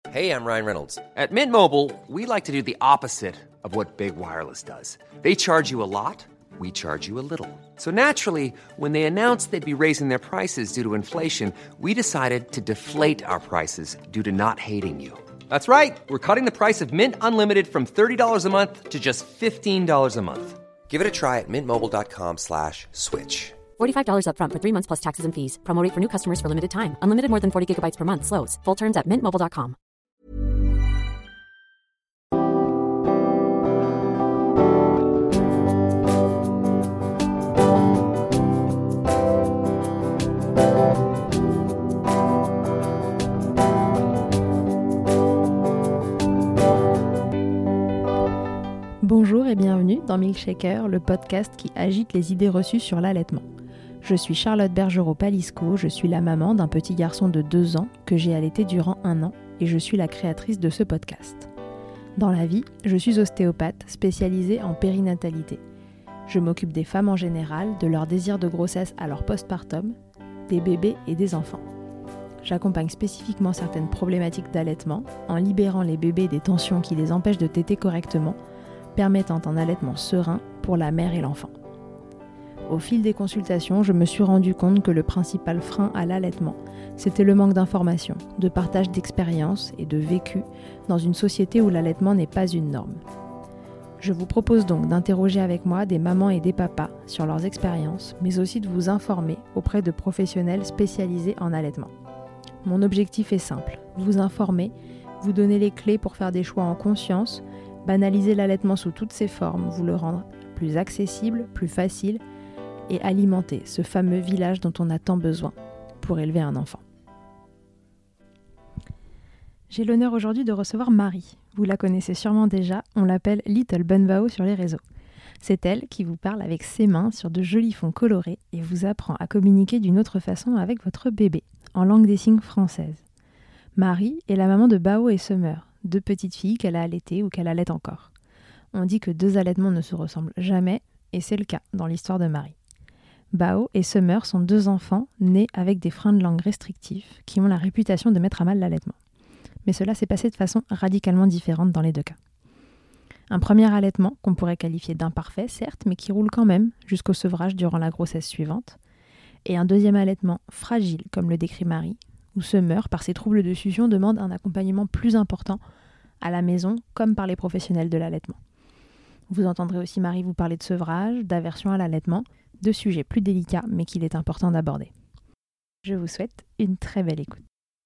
Hey, I'm Ryan Reynolds. At Mint Mobile, we like to do the opposite of what Big Wireless does. They charge you a lot, we charge you a little. So naturally, when they announced they'd be raising their prices due to inflation, we decided to deflate our prices due to not hating you. That's right. We're cutting the price of Mint Unlimited from $30 a month to just $15 a month. Give it a try at mintmobile.com/switch. $45 up front for 3 months plus taxes and fees. Promo rate for new customers for limited time. Unlimited more than 40 gigabytes per month. Slows full terms at mintmobile.com. Bonjour et bienvenue dans Milkshaker, le podcast qui agite les idées reçues sur l'allaitement. Je suis Charlotte Bergerot-Palisco, je suis la maman d'un petit garçon de 2 ans que j'ai allaité durant 1 an et je suis la créatrice de ce podcast. Dans la vie, je suis ostéopathe spécialisée en périnatalité. Je m'occupe des femmes en général, de leur désir de grossesse à leur postpartum, des bébés et des enfants. J'accompagne spécifiquement certaines problématiques d'allaitement en libérant les bébés des tensions qui les empêchent de téter correctement, permettant un allaitement serein pour la mère et l'enfant. Au fil des consultations, je me suis rendu compte que le principal frein à l'allaitement, c'était le manque d'informations, de partage d'expériences et de vécu dans une société où l'allaitement n'est pas une norme. Je vous propose donc d'interroger avec moi des mamans et des papas sur leurs expériences, mais aussi de vous informer auprès de professionnels spécialisés en allaitement. Mon objectif est simple, vous informer, vous donner les clés pour faire des choix en conscience, banaliser l'allaitement sous toutes ses formes, vous le rendre plus accessible, plus facile et alimenter ce fameux village dont on a tant besoin pour élever un enfant. J'ai l'honneur aujourd'hui de recevoir Marie. Vous la connaissez sûrement déjà, on l'appelle Little Bunbao sur les réseaux. C'est elle qui vous parle avec ses mains sur de jolis fonds colorés et vous apprend à communiquer d'une autre façon avec votre bébé, en langue des signes française. Marie est la maman de Bao et Summer, 2 petites filles qu'elle a allaitées ou qu'elle allaite encore. On dit que 2 allaitements ne se ressemblent jamais, et c'est le cas dans l'histoire de Marie. Bao et Summer sont 2 enfants nés avec des freins de langue restrictifs qui ont la réputation de mettre à mal l'allaitement. Mais cela s'est passé de façon radicalement différente dans les 2 cas. Un premier allaitement qu'on pourrait qualifier d'imparfait, certes, mais qui roule quand même jusqu'au sevrage durant la grossesse suivante. Et un deuxième allaitement fragile, comme le décrit Marie, où Summer, par ses troubles de succion, demande un accompagnement plus important à la maison comme par les professionnels de l'allaitement. Vous entendrez aussi Marie vous parler de sevrage, d'aversion à l'allaitement, de sujets plus délicats mais qu'il est important d'aborder. Je vous souhaite une très belle écoute.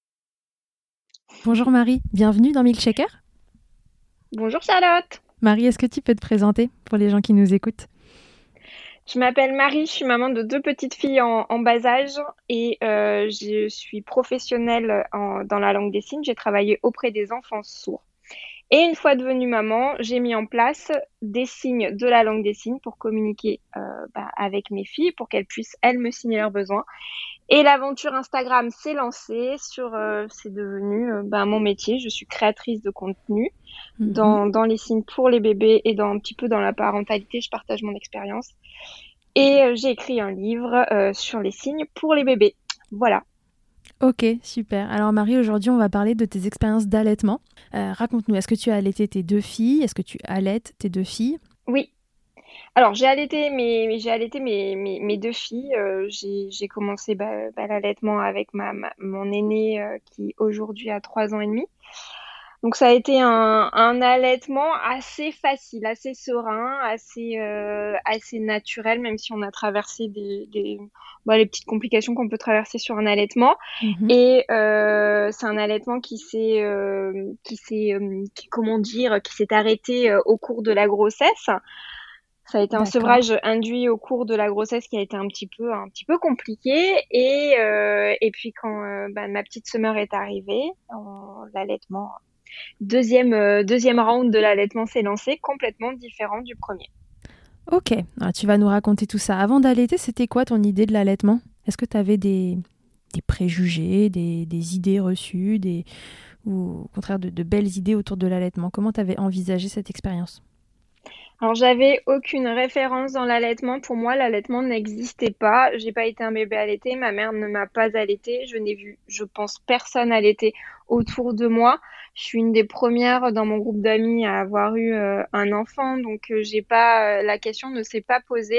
Bonjour Marie, bienvenue dans Milkshaker. Bonjour Charlotte. Marie, est-ce que tu peux te présenter pour les gens qui nous écoutent ? Je m'appelle Marie, je suis maman de 2 petites filles en bas âge et je suis professionnelle dans la langue des signes. J'ai travaillé auprès des enfants sourds. Et une fois devenue maman, j'ai mis en place des signes de la langue des signes pour communiquer avec mes filles, pour qu'elles puissent, elles, me signer leurs besoins. Et l'aventure Instagram s'est lancée c'est devenu mon métier. Je suis créatrice de contenu dans les signes pour les bébés et un petit peu dans la parentalité. Je partage mon expérience. Et j'ai écrit un livre sur les signes pour les bébés. Voilà. Ok, super. Alors Marie, aujourd'hui, on va parler de tes expériences d'allaitement. Raconte-nous, est-ce que tu as allaité tes 2 filles ? Est-ce que tu allaites tes 2 filles ? Oui. Alors, j'ai allaité mes 2 filles. J'ai commencé l'allaitement avec mon aînée qui aujourd'hui a 3 ans et demi. Donc, ça a été un allaitement assez facile, assez serein, assez naturel, même si on a traversé les petites complications qu'on peut traverser sur un allaitement. Et c'est un allaitement qui s'est arrêté au cours de la grossesse. Ça a été un sevrage induit au cours de la grossesse qui a été un petit peu compliqué et puis quand ma petite Summer est arrivée, l'allaitement deuxième round de l'allaitement s'est lancé, complètement différent du premier. Ok, alors, tu vas nous raconter tout ça. Avant d'allaiter, c'était quoi ton idée de l'allaitement ? Est-ce que tu avais des préjugés, des idées reçues, ou au contraire de belles idées autour de l'allaitement ? Comment tu avais envisagé cette expérience ? Alors, j'avais aucune référence dans l'allaitement. Pour moi, l'allaitement n'existait pas. J'ai pas été un bébé allaité. Ma mère ne m'a pas allaité. Je n'ai vu, je pense, personne allaiter autour de moi. Je suis une des premières dans mon groupe d'amis à avoir eu un enfant, donc j'ai pas la question ne s'est pas posée.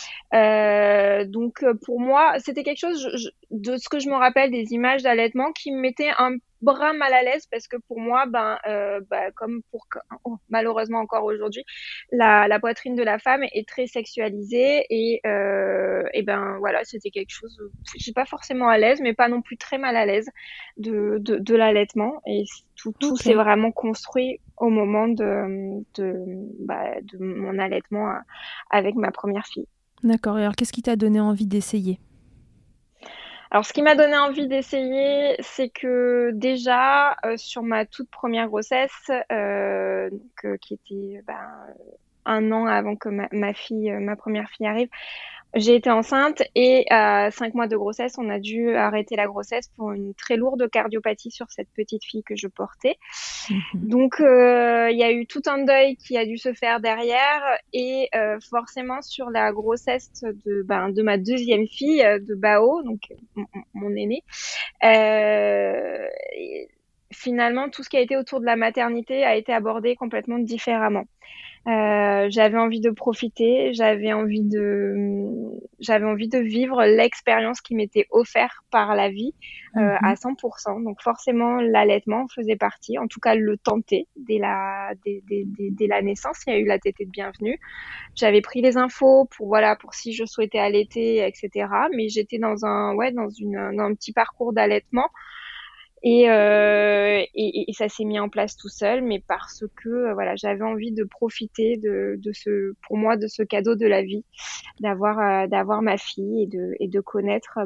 Donc pour moi, c'était quelque chose de ce que je me rappelle des images d'allaitement qui me mettait un brin mal à l'aise parce que pour moi, comme malheureusement encore aujourd'hui, la poitrine de la femme est très sexualisée et ben voilà, c'était quelque chose, je suis pas forcément à l'aise, mais pas non plus très mal à l'aise de l'allaitement et tout s'est vraiment construit au moment de mon allaitement avec ma première fille. D'accord. Et alors, qu'est-ce qui t'a donné envie d'essayer ? Alors, ce qui m'a donné envie d'essayer, c'est que déjà, sur ma toute première grossesse, qui était un an avant que ma première fille arrive, j'ai été enceinte et à 5 mois de grossesse, on a dû arrêter la grossesse pour une très lourde cardiopathie sur cette petite fille que je portais. Donc, il y a eu tout un deuil qui a dû se faire derrière et forcément sur la grossesse de ma deuxième fille, de Bao, donc mon aînée. Finalement, tout ce qui a été autour de la maternité a été abordé complètement différemment. J'avais envie de profiter, j'avais envie de vivre l'expérience qui m'était offerte par la vie à 100%. Donc forcément, l'allaitement faisait partie, en tout cas le tenter dès la naissance. Il y a eu la tétée de bienvenue. J'avais pris les infos pour si je souhaitais allaiter, etc. Mais j'étais dans un petit parcours d'allaitement. Et ça s'est mis en place tout seul, mais parce que j'avais envie de profiter de ce cadeau de la vie, d'avoir ma fille et de connaître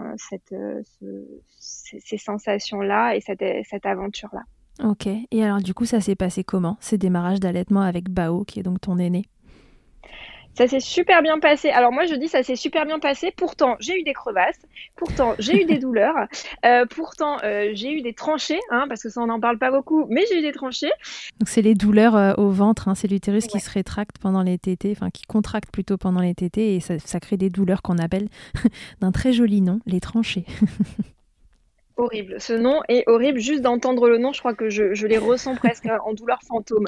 ces sensations-là et cette aventure-là. Ok. Et alors du coup, ça s'est passé comment, ces démarrages d'allaitement avec Bao, qui est donc ton aîné ? Ça s'est super bien passé. Alors moi, je dis ça s'est super bien passé. Pourtant, j'ai eu des crevasses. Pourtant, j'ai eu des douleurs. Pourtant, j'ai eu des tranchées, parce que ça, on n'en parle pas beaucoup, mais j'ai eu des tranchées. Donc, c'est les douleurs au ventre, c'est l'utérus qui se rétracte pendant les tétées, qui contracte plutôt pendant les tétées, et ça crée des douleurs qu'on appelle d'un très joli nom, les tranchées. Horrible. Ce nom est horrible. Juste d'entendre le nom, je crois que je les ressens presque en douleur fantôme.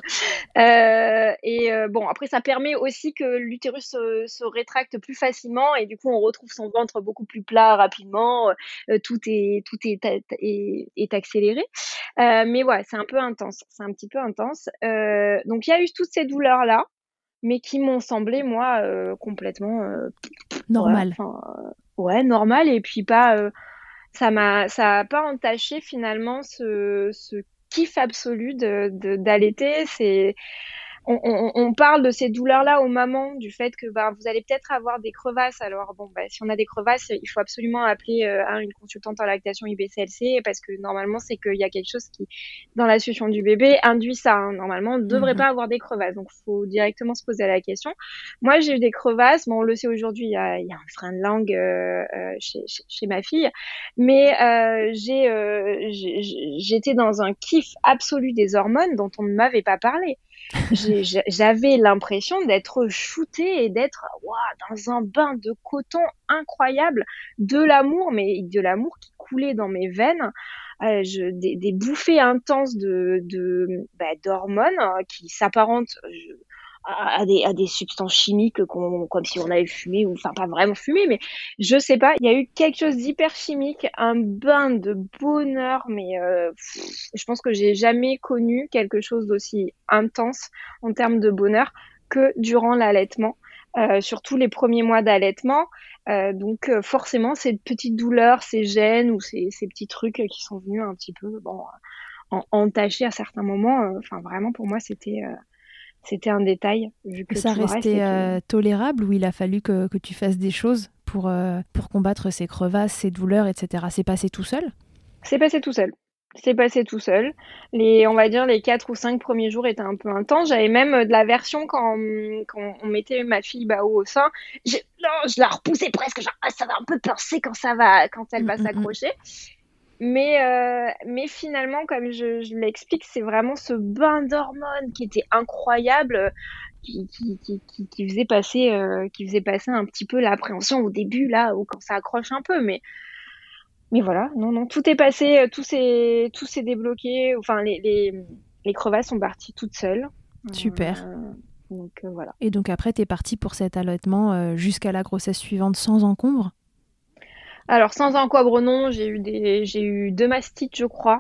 Après, ça permet aussi que l'utérus se rétracte plus facilement et du coup, on retrouve son ventre beaucoup plus plat rapidement. Tout est accéléré. Mais ouais, c'est un peu intense. C'est un petit peu intense. Donc, il y a eu toutes ces douleurs-là, mais qui m'ont semblé, moi, complètement normal. Normal et puis pas... ça a pas entaché finalement ce kiff absolu d'allaiter. On parle de ces douleurs-là aux mamans, du fait que vous allez peut-être avoir des crevasses. Alors si on a des crevasses, il faut absolument appeler une consultante en lactation IBCLC parce que normalement c'est qu'il y a quelque chose qui, dans la succion du bébé, induit ça. Normalement, on ne devrait pas avoir des crevasses, donc il faut directement se poser la question. Moi, j'ai eu des crevasses. Bon, on le sait aujourd'hui, il y a un frein de langue chez ma fille, mais j'étais dans un kiff absolu des hormones dont on ne m'avait pas parlé. J'avais l'impression d'être shootée et d'être dans un bain de coton incroyable, de l'amour, mais de l'amour qui coulait dans mes veines, des bouffées intenses d'hormones qui s'apparentent à des substances chimiques comme si on avait fumé, ou enfin pas vraiment fumé, mais je sais pas, il y a eu quelque chose d'hyper chimique, un bain de bonheur, mais je pense que j'ai jamais connu quelque chose d'aussi intense en termes de bonheur que durant l'allaitement, surtout les premiers mois d'allaitement. Donc forcément ces petites douleurs, ces gènes ou ces petits trucs qui sont venus un petit peu entacher à certains moments, vraiment pour moi c'était un détail. Vu que ça restait tolérable ou il a fallu que tu fasses des choses pour combattre ces crevasses, ces douleurs, etc. C'est passé tout seul ? C'est passé tout seul. On va dire les 4 ou 5 premiers jours étaient un peu intenses. J'avais même de l'aversion quand on mettait ma fille Bao au sein. Je la repoussais presque, genre ça va un peu pincer quand elle va s'accrocher. Mais finalement, comme je l'explique, c'est vraiment ce bain d'hormones qui était incroyable, qui faisait passer un petit peu l'appréhension au début, là, ou quand ça accroche un peu. Mais Mais voilà, non, tout est passé, tout s'est débloqué. Enfin, les crevasses sont parties toutes seules. Super. Donc voilà. Et donc après, t'es partie pour cet allaitement jusqu'à la grossesse suivante sans encombre? Alors sans encombre, non, j'ai eu 2 mastites, je crois.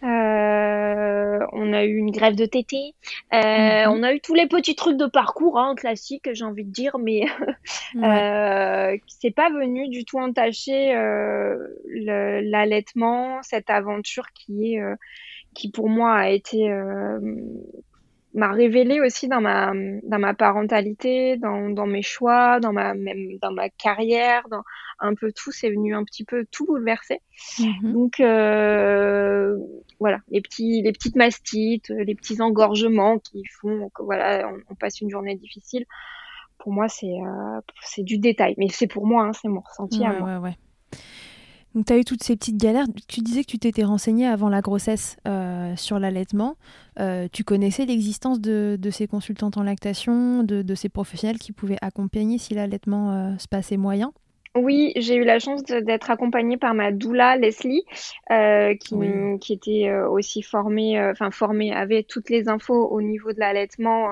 On a eu une greffe de tétée. Mhm. On a eu tous les petits trucs de parcours, hein, classiques, j'ai envie de dire, mais Ouais. c'est pas venu du tout entacher l'allaitement, cette aventure qui pour moi a été m'a révélé aussi dans ma parentalité, dans mes choix, même dans ma carrière, dans un peu tout, c'est venu un petit peu tout bouleverser. Mhm. Donc voilà, les petites mastites, les petits engorgements qui font que voilà, on passe une journée difficile. Pour moi, c'est du détail, mais c'est pour moi, hein, c'est mon ressenti à Ouais, moi. ouais, ouais. Donc, tu as eu toutes ces petites galères. Tu disais que tu t'étais renseignée avant la grossesse sur l'allaitement. Tu connaissais l'existence de ces consultantes en lactation, de ces professionnels qui pouvaient accompagner si l'allaitement se passait moyen? Oui, j'ai eu la chance d'être accompagnée par ma doula Leslie, Oui. qui était aussi formée, avait toutes les infos au niveau de l'allaitement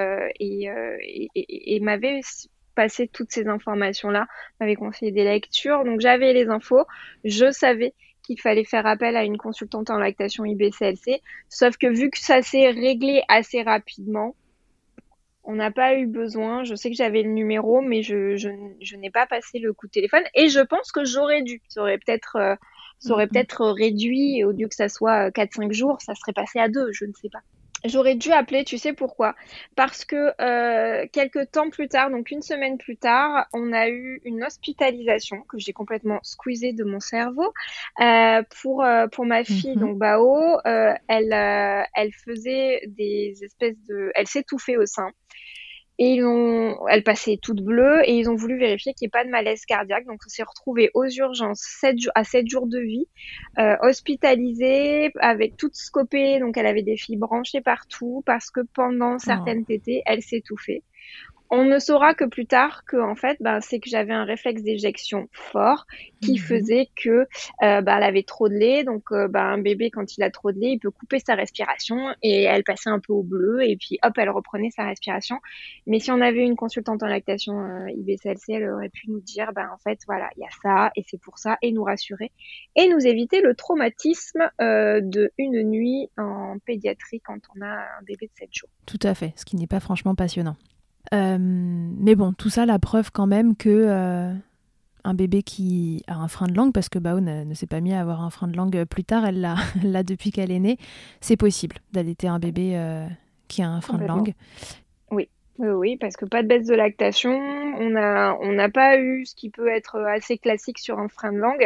et m'avait passé toutes ces informations-là, m'avait conseillé des lectures. Donc j'avais les infos, je savais qu'il fallait faire appel à une consultante en lactation IBCLC, sauf que vu que ça s'est réglé assez rapidement, on n'a pas eu besoin. Je sais que j'avais le numéro, mais je n'ai pas passé le coup de téléphone. Et je pense que j'aurais dû. Ça aurait Mhm. peut-être réduit, au lieu que ça soit 4-5 jours, ça serait passé à 2, je ne sais pas. J'aurais dû appeler, tu sais pourquoi? Parce que quelques temps plus tard, donc une semaine plus tard, on a eu une hospitalisation que j'ai complètement squeezée de mon cerveau pour ma fille, Mhm. donc Bao. Elle faisait elle s'étouffait au sein. Elle passait toute bleue et ils ont voulu vérifier qu'il n'y ait pas de malaise cardiaque. Donc, on s'est retrouvé aux urgences à 7 jours de vie, hospitalisée, avec toute scopée. Donc, elle avait des fils branchés partout parce que pendant Oh. certaines tétées, elle s'étouffait. On ne saura que plus tard que en fait, c'est que j'avais un réflexe d'éjection fort qui Mhm. faisait que elle avait trop de lait. Donc, un bébé quand il a trop de lait, il peut couper sa respiration et elle passait un peu au bleu et puis hop, elle reprenait sa respiration. Mais si on avait une consultante en lactation IBCLC, elle aurait pu nous dire, en fait, voilà, il y a ça et c'est pour ça et nous rassurer et nous éviter le traumatisme de une nuit en pédiatrie quand on a un bébé de 7 jours. Tout à fait, ce qui n'est pas franchement passionnant. Mais bon, tout ça, la preuve quand même que un bébé qui a un frein de langue, parce que Bao ne s'est pas mis à avoir un frein de langue plus tard, elle l'a, elle l'a depuis qu'elle est née, c'est possible d'allaiter un bébé qui a un frein de Complètement. langue. Oui, oui, parce que pas de baisse de lactation. On n'a pas eu ce qui peut être assez classique sur un frein de langue.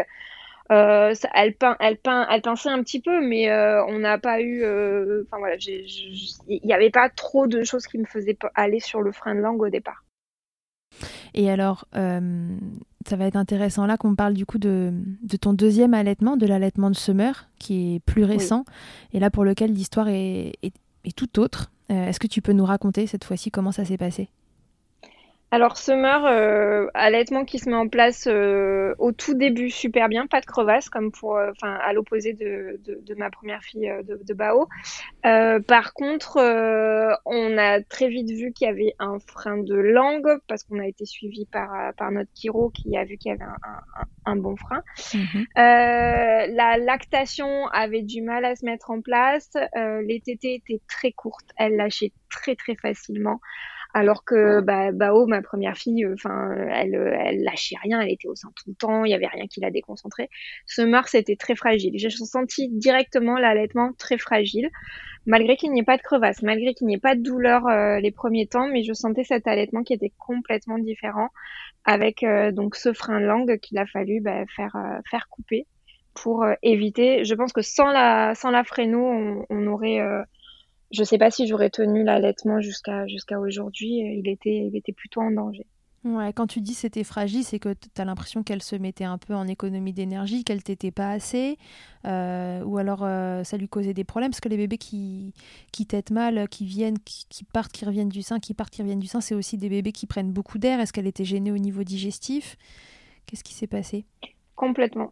Elle pinçait un petit peu, mais on n'a pas eu. Enfin voilà, il n'y avait pas trop de choses qui me faisaient aller sur le frein de langue au départ. Et alors, ça va être intéressant là qu'on parle du coup de ton deuxième allaitement, de l'allaitement de Summer, qui est plus Oui. récent, et là pour lequel l'histoire est tout autre. Est-ce que tu peux nous raconter cette fois-ci comment ça s'est passé? Alors Summer, allaitement qui se met en place au tout début super bien, pas de crevasse comme à l'opposé de ma première fille de Bao. Par contre, on a très vite vu qu'il y avait un frein de langue parce qu'on a été suivi par notre chiro qui a vu qu'il y avait un bon frein. Mhm. La lactation avait du mal à se mettre en place. Les tétées étaient très courtes. Elle lâchait très très facilement. Alors que Bao, ma première fille, elle lâchait rien, elle était au sein tout le temps, il y avait rien qui la déconcentrait. Summer, c'était très fragile. J'ai senti directement l'allaitement très fragile, malgré qu'il n'y ait pas de crevasse, malgré qu'il n'y ait pas de douleur les premiers temps, mais je sentais cet allaitement qui était complètement différent, avec donc ce frein de langue qu'il a fallu faire couper pour éviter. Je pense que sans la fréno, on aurait je sais pas si j'aurais tenu l'allaitement jusqu'à aujourd'hui. Il était plutôt en danger. Ouais, quand tu dis c'était fragile, c'est que tu as l'impression qu'elle se mettait un peu en économie d'énergie, qu'elle t'était pas assez, ou alors ça lui causait des problèmes, parce que les bébés qui tètent mal, qui viennent, qui partent, qui reviennent du sein, qui partent, qui reviennent du sein, c'est aussi des bébés qui prennent beaucoup d'air. Est-ce qu'elle était gênée au niveau digestif? Qu'est-ce qui s'est passé? Complètement.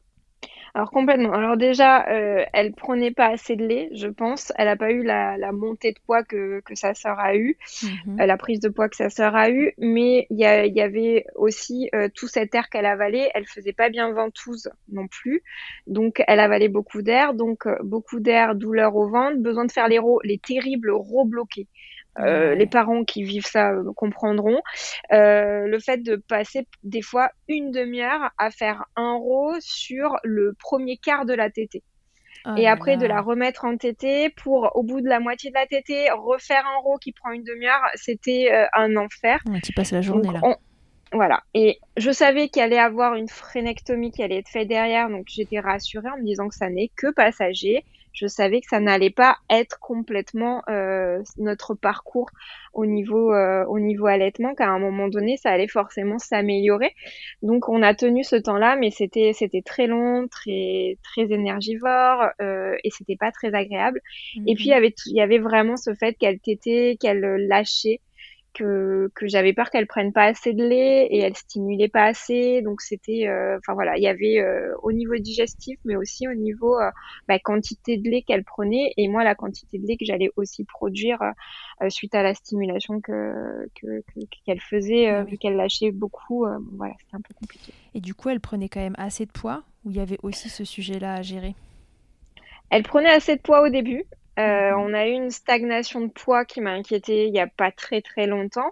Alors complètement. Alors déjà, elle prenait pas assez de lait, je pense. Elle a pas eu la montée de poids que sa sœur a eue, Mhm. la prise de poids que sa sœur a eue. Mais il y avait aussi tout cet air qu'elle avalait. Elle faisait pas bien ventouse non plus, donc elle avalait beaucoup d'air. Donc beaucoup d'air, douleur au ventre, besoin de faire les terribles rots bloqués. Les Ouais. parents qui vivent ça comprendront. Le fait de passer des fois une demi-heure à faire un row sur le premier quart de la tétée. Oh Et là après de la là. remettre en tétée pour, au bout de la moitié de la tétée, refaire un row qui prend une demi-heure, c'était un enfer. Ouais, tu passes la Donc journée là. voilà. Et je savais qu'il allait avoir une frénectomie qui allait être faite derrière, donc j'étais rassurée en me disant que ça n'est que passager. Je savais que ça n'allait pas être complètement notre parcours au niveau allaitement, qu'à un moment donné, ça allait forcément s'améliorer. Donc on a tenu ce temps-là, mais c'était très long, très très énergivore et c'était pas très agréable. Et puis Mhm. il y avait vraiment ce fait qu'elle tétait, qu'elle lâchait, que j'avais peur qu'elle prenne pas assez de lait et elle stimulait pas assez. Donc c'était, enfin voilà, il y avait au niveau digestif, mais aussi au niveau quantité de lait qu'elle prenait et moi la quantité de lait que j'allais aussi produire suite à la stimulation qu'elle faisait, Bah vu oui. qu'elle lâchait beaucoup. Bon, voilà, c'était un peu compliqué. Et du coup, elle prenait quand même assez de poids ou il y avait aussi ce sujet-là à gérer? Elle prenait assez de poids au début. Mhm. On a eu une stagnation de poids qui m'a inquiétée il y a pas très très longtemps.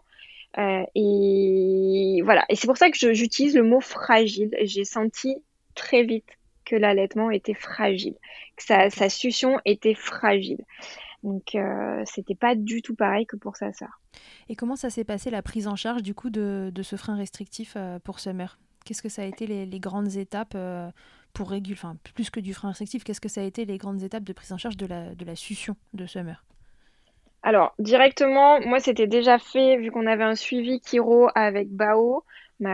Et voilà. Et c'est pour ça que j'utilise le mot fragile. J'ai senti très vite que l'allaitement était fragile, que Ok. sa succion était fragile. Donc, c'était pas du tout pareil que pour sa sœur. Et comment ça s'est passé la prise en charge du coup de ce frein restrictif pour Summer? Qu'est-ce que ça a été les grandes étapes pour réguler, enfin plus que du frein restrictif, qu'est-ce que ça a été les grandes étapes de prise en charge de la succion de Summer? Alors, directement, moi, c'était déjà fait, vu qu'on avait un suivi chiro avec Bao,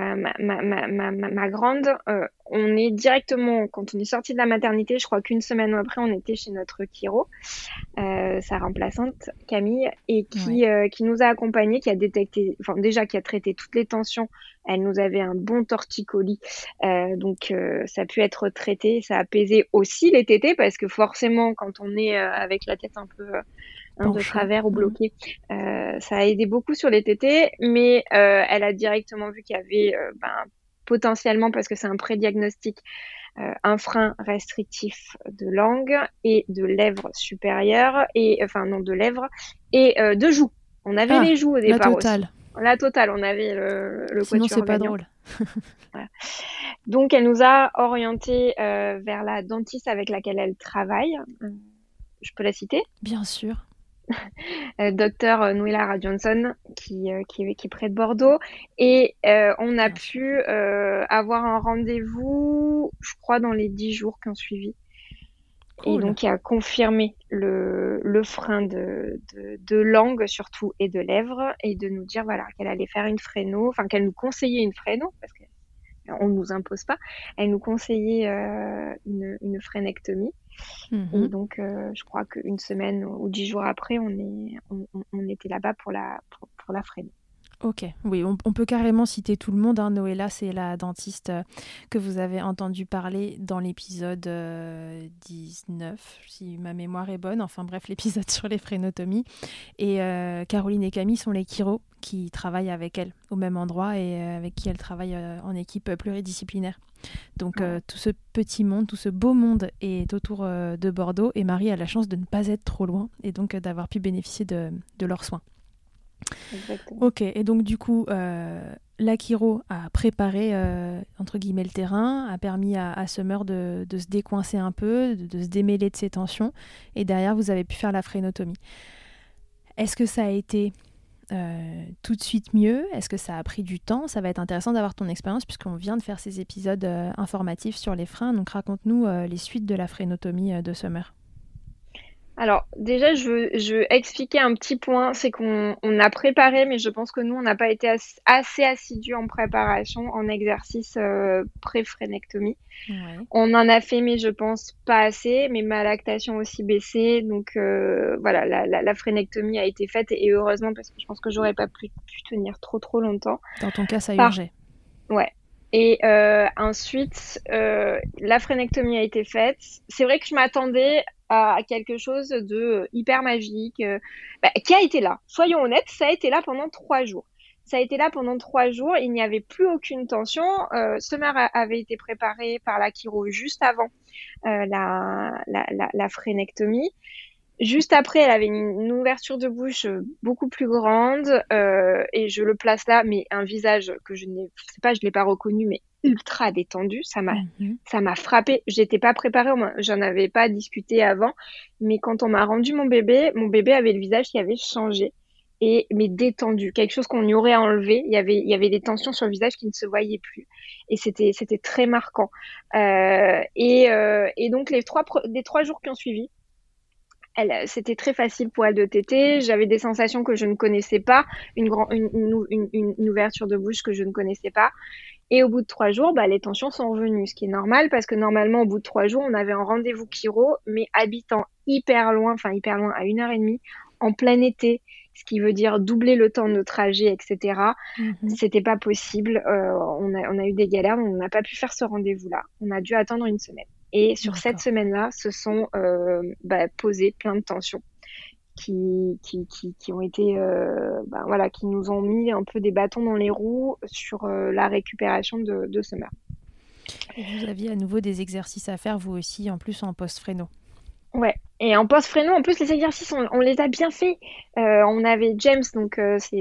ma grande. On est directement, quand on est sorti de la maternité, je crois qu'une semaine après, on était chez notre chiro, sa remplaçante, Camille, et Ouais. qui nous a accompagnés, qui a détecté, enfin, déjà, qui a traité toutes les tensions. Elle nous avait un bon torticolis, donc ça a pu être traité, ça a apaisé aussi les tétés, parce que forcément, quand on est avec la tête un peu de Penché. travers ou Mhm. bloqué. Ça a aidé beaucoup sur les tétés, mais elle a directement vu qu'il y avait potentiellement, parce que c'est un prédiagnostic, un frein restrictif de langue et de lèvres supérieures, et enfin non, de lèvres et de joues. On avait Ah, les joues au la départ aussi. totale. La totale, on avait le Sinon, c'est quatuor pas gagnant. drôle. Voilà. Donc, elle nous a orientés vers la dentiste avec laquelle elle travaille. Je peux la citer? Bien sûr. Docteur Nouilara Johnson, qui est près de Bordeaux. Et on a Bien sûr. pu avoir un rendez-vous, je crois, dans les 10 jours qui ont suivi. Et Cool. donc, qui a confirmé le frein de langue, surtout, et de lèvres, et de nous dire voilà, qu'elle allait faire une fréno, enfin, qu'elle nous conseillait une fréno, parce qu'on ne nous impose pas. Elle nous conseillait une frénectomie. Et Mhm. donc, je crois qu'une semaine ou 10 jours après, on était là-bas pour la fréno. Ok, oui, on peut carrément citer tout le monde, hein. Noëlla, c'est la dentiste que vous avez entendu parler dans l'épisode 19, si ma mémoire est bonne. Enfin bref, l'épisode sur les frénotomies. Et Caroline et Camille sont les chiros qui travaillent avec elle au même endroit et avec qui elle travaille en équipe pluridisciplinaire. Donc Ouais, tout ce petit monde, tout ce beau monde est autour de Bordeaux et Marie a la chance de ne pas être trop loin et donc d'avoir pu bénéficier de leurs soins. exactement. Ok, et donc du coup, l'Akiro a préparé, entre guillemets, le terrain, a permis à Summer de se décoincer un peu, de se démêler de ses tensions, et derrière, vous avez pu faire la frénotomie. Est-ce que ça a été tout de suite mieux? Est-ce que ça a pris du temps? Ça va être intéressant d'avoir ton expérience, puisqu'on vient de faire ces épisodes informatifs sur les freins, donc raconte-nous les suites de la frénotomie de Summer. Alors, déjà, je veux expliquer un petit point, c'est qu'on a préparé, mais je pense que nous, on n'a pas été assez assidus en préparation, en exercice pré-frénectomie. Ouais. On en a fait, mais je pense pas assez, mais ma lactation aussi baissé. Donc voilà, la frénectomie a été faite et heureusement parce que je pense que j'aurais pas pu tenir trop longtemps. Dans ton cas, ça Par urgeait. Ouais. Et ensuite, la frénectomie a été faite. C'est vrai que je m'attendais à quelque chose de hyper magique, qui a été là. Soyons honnêtes, ça a été là pendant 3 jours. Ça a été là pendant 3 jours. Il n'y avait plus aucune tension. Summer avait été préparée par la chiro juste avant la frénectomie. Juste après, elle avait une ouverture de bouche beaucoup plus grande et je le place là, mais un visage que je l'ai pas reconnu, mais ultra détendu. Ça m'a frappée. J'étais pas préparée, j'en avais pas discuté avant, mais quand on m'a rendu mon bébé avait le visage qui avait changé mais détendu, quelque chose qu'on y aurait enlevé. Il y avait des tensions sur le visage qui ne se voyaient plus et c'était très marquant. Et donc les 3 jours qui ont suivi. C'était très facile pour elle de téter. J'avais des sensations que je ne connaissais pas, une ouverture de bouche que je ne connaissais pas. Et au bout de 3 jours, les tensions sont revenues, ce qui est normal parce que normalement, au bout de 3 jours, on avait un rendez-vous chiro, mais habitant hyper loin à 1h30, en plein été, ce qui veut dire doubler le temps de trajet, etc. C'était pas possible. On a eu des galères, donc on n'a pas pu faire ce rendez-vous-là. On a dû attendre une semaine. Et sur cette semaine-là, se sont posées plein de tensions qui ont été, qui nous ont mis un peu des bâtons dans les roues sur la récupération de Summer. Et vous aviez à nouveau des exercices à faire, vous aussi, en plus en post-fréno. Ouais, et en post-fréno, en plus, les exercices, on les a bien faits. On avait James, donc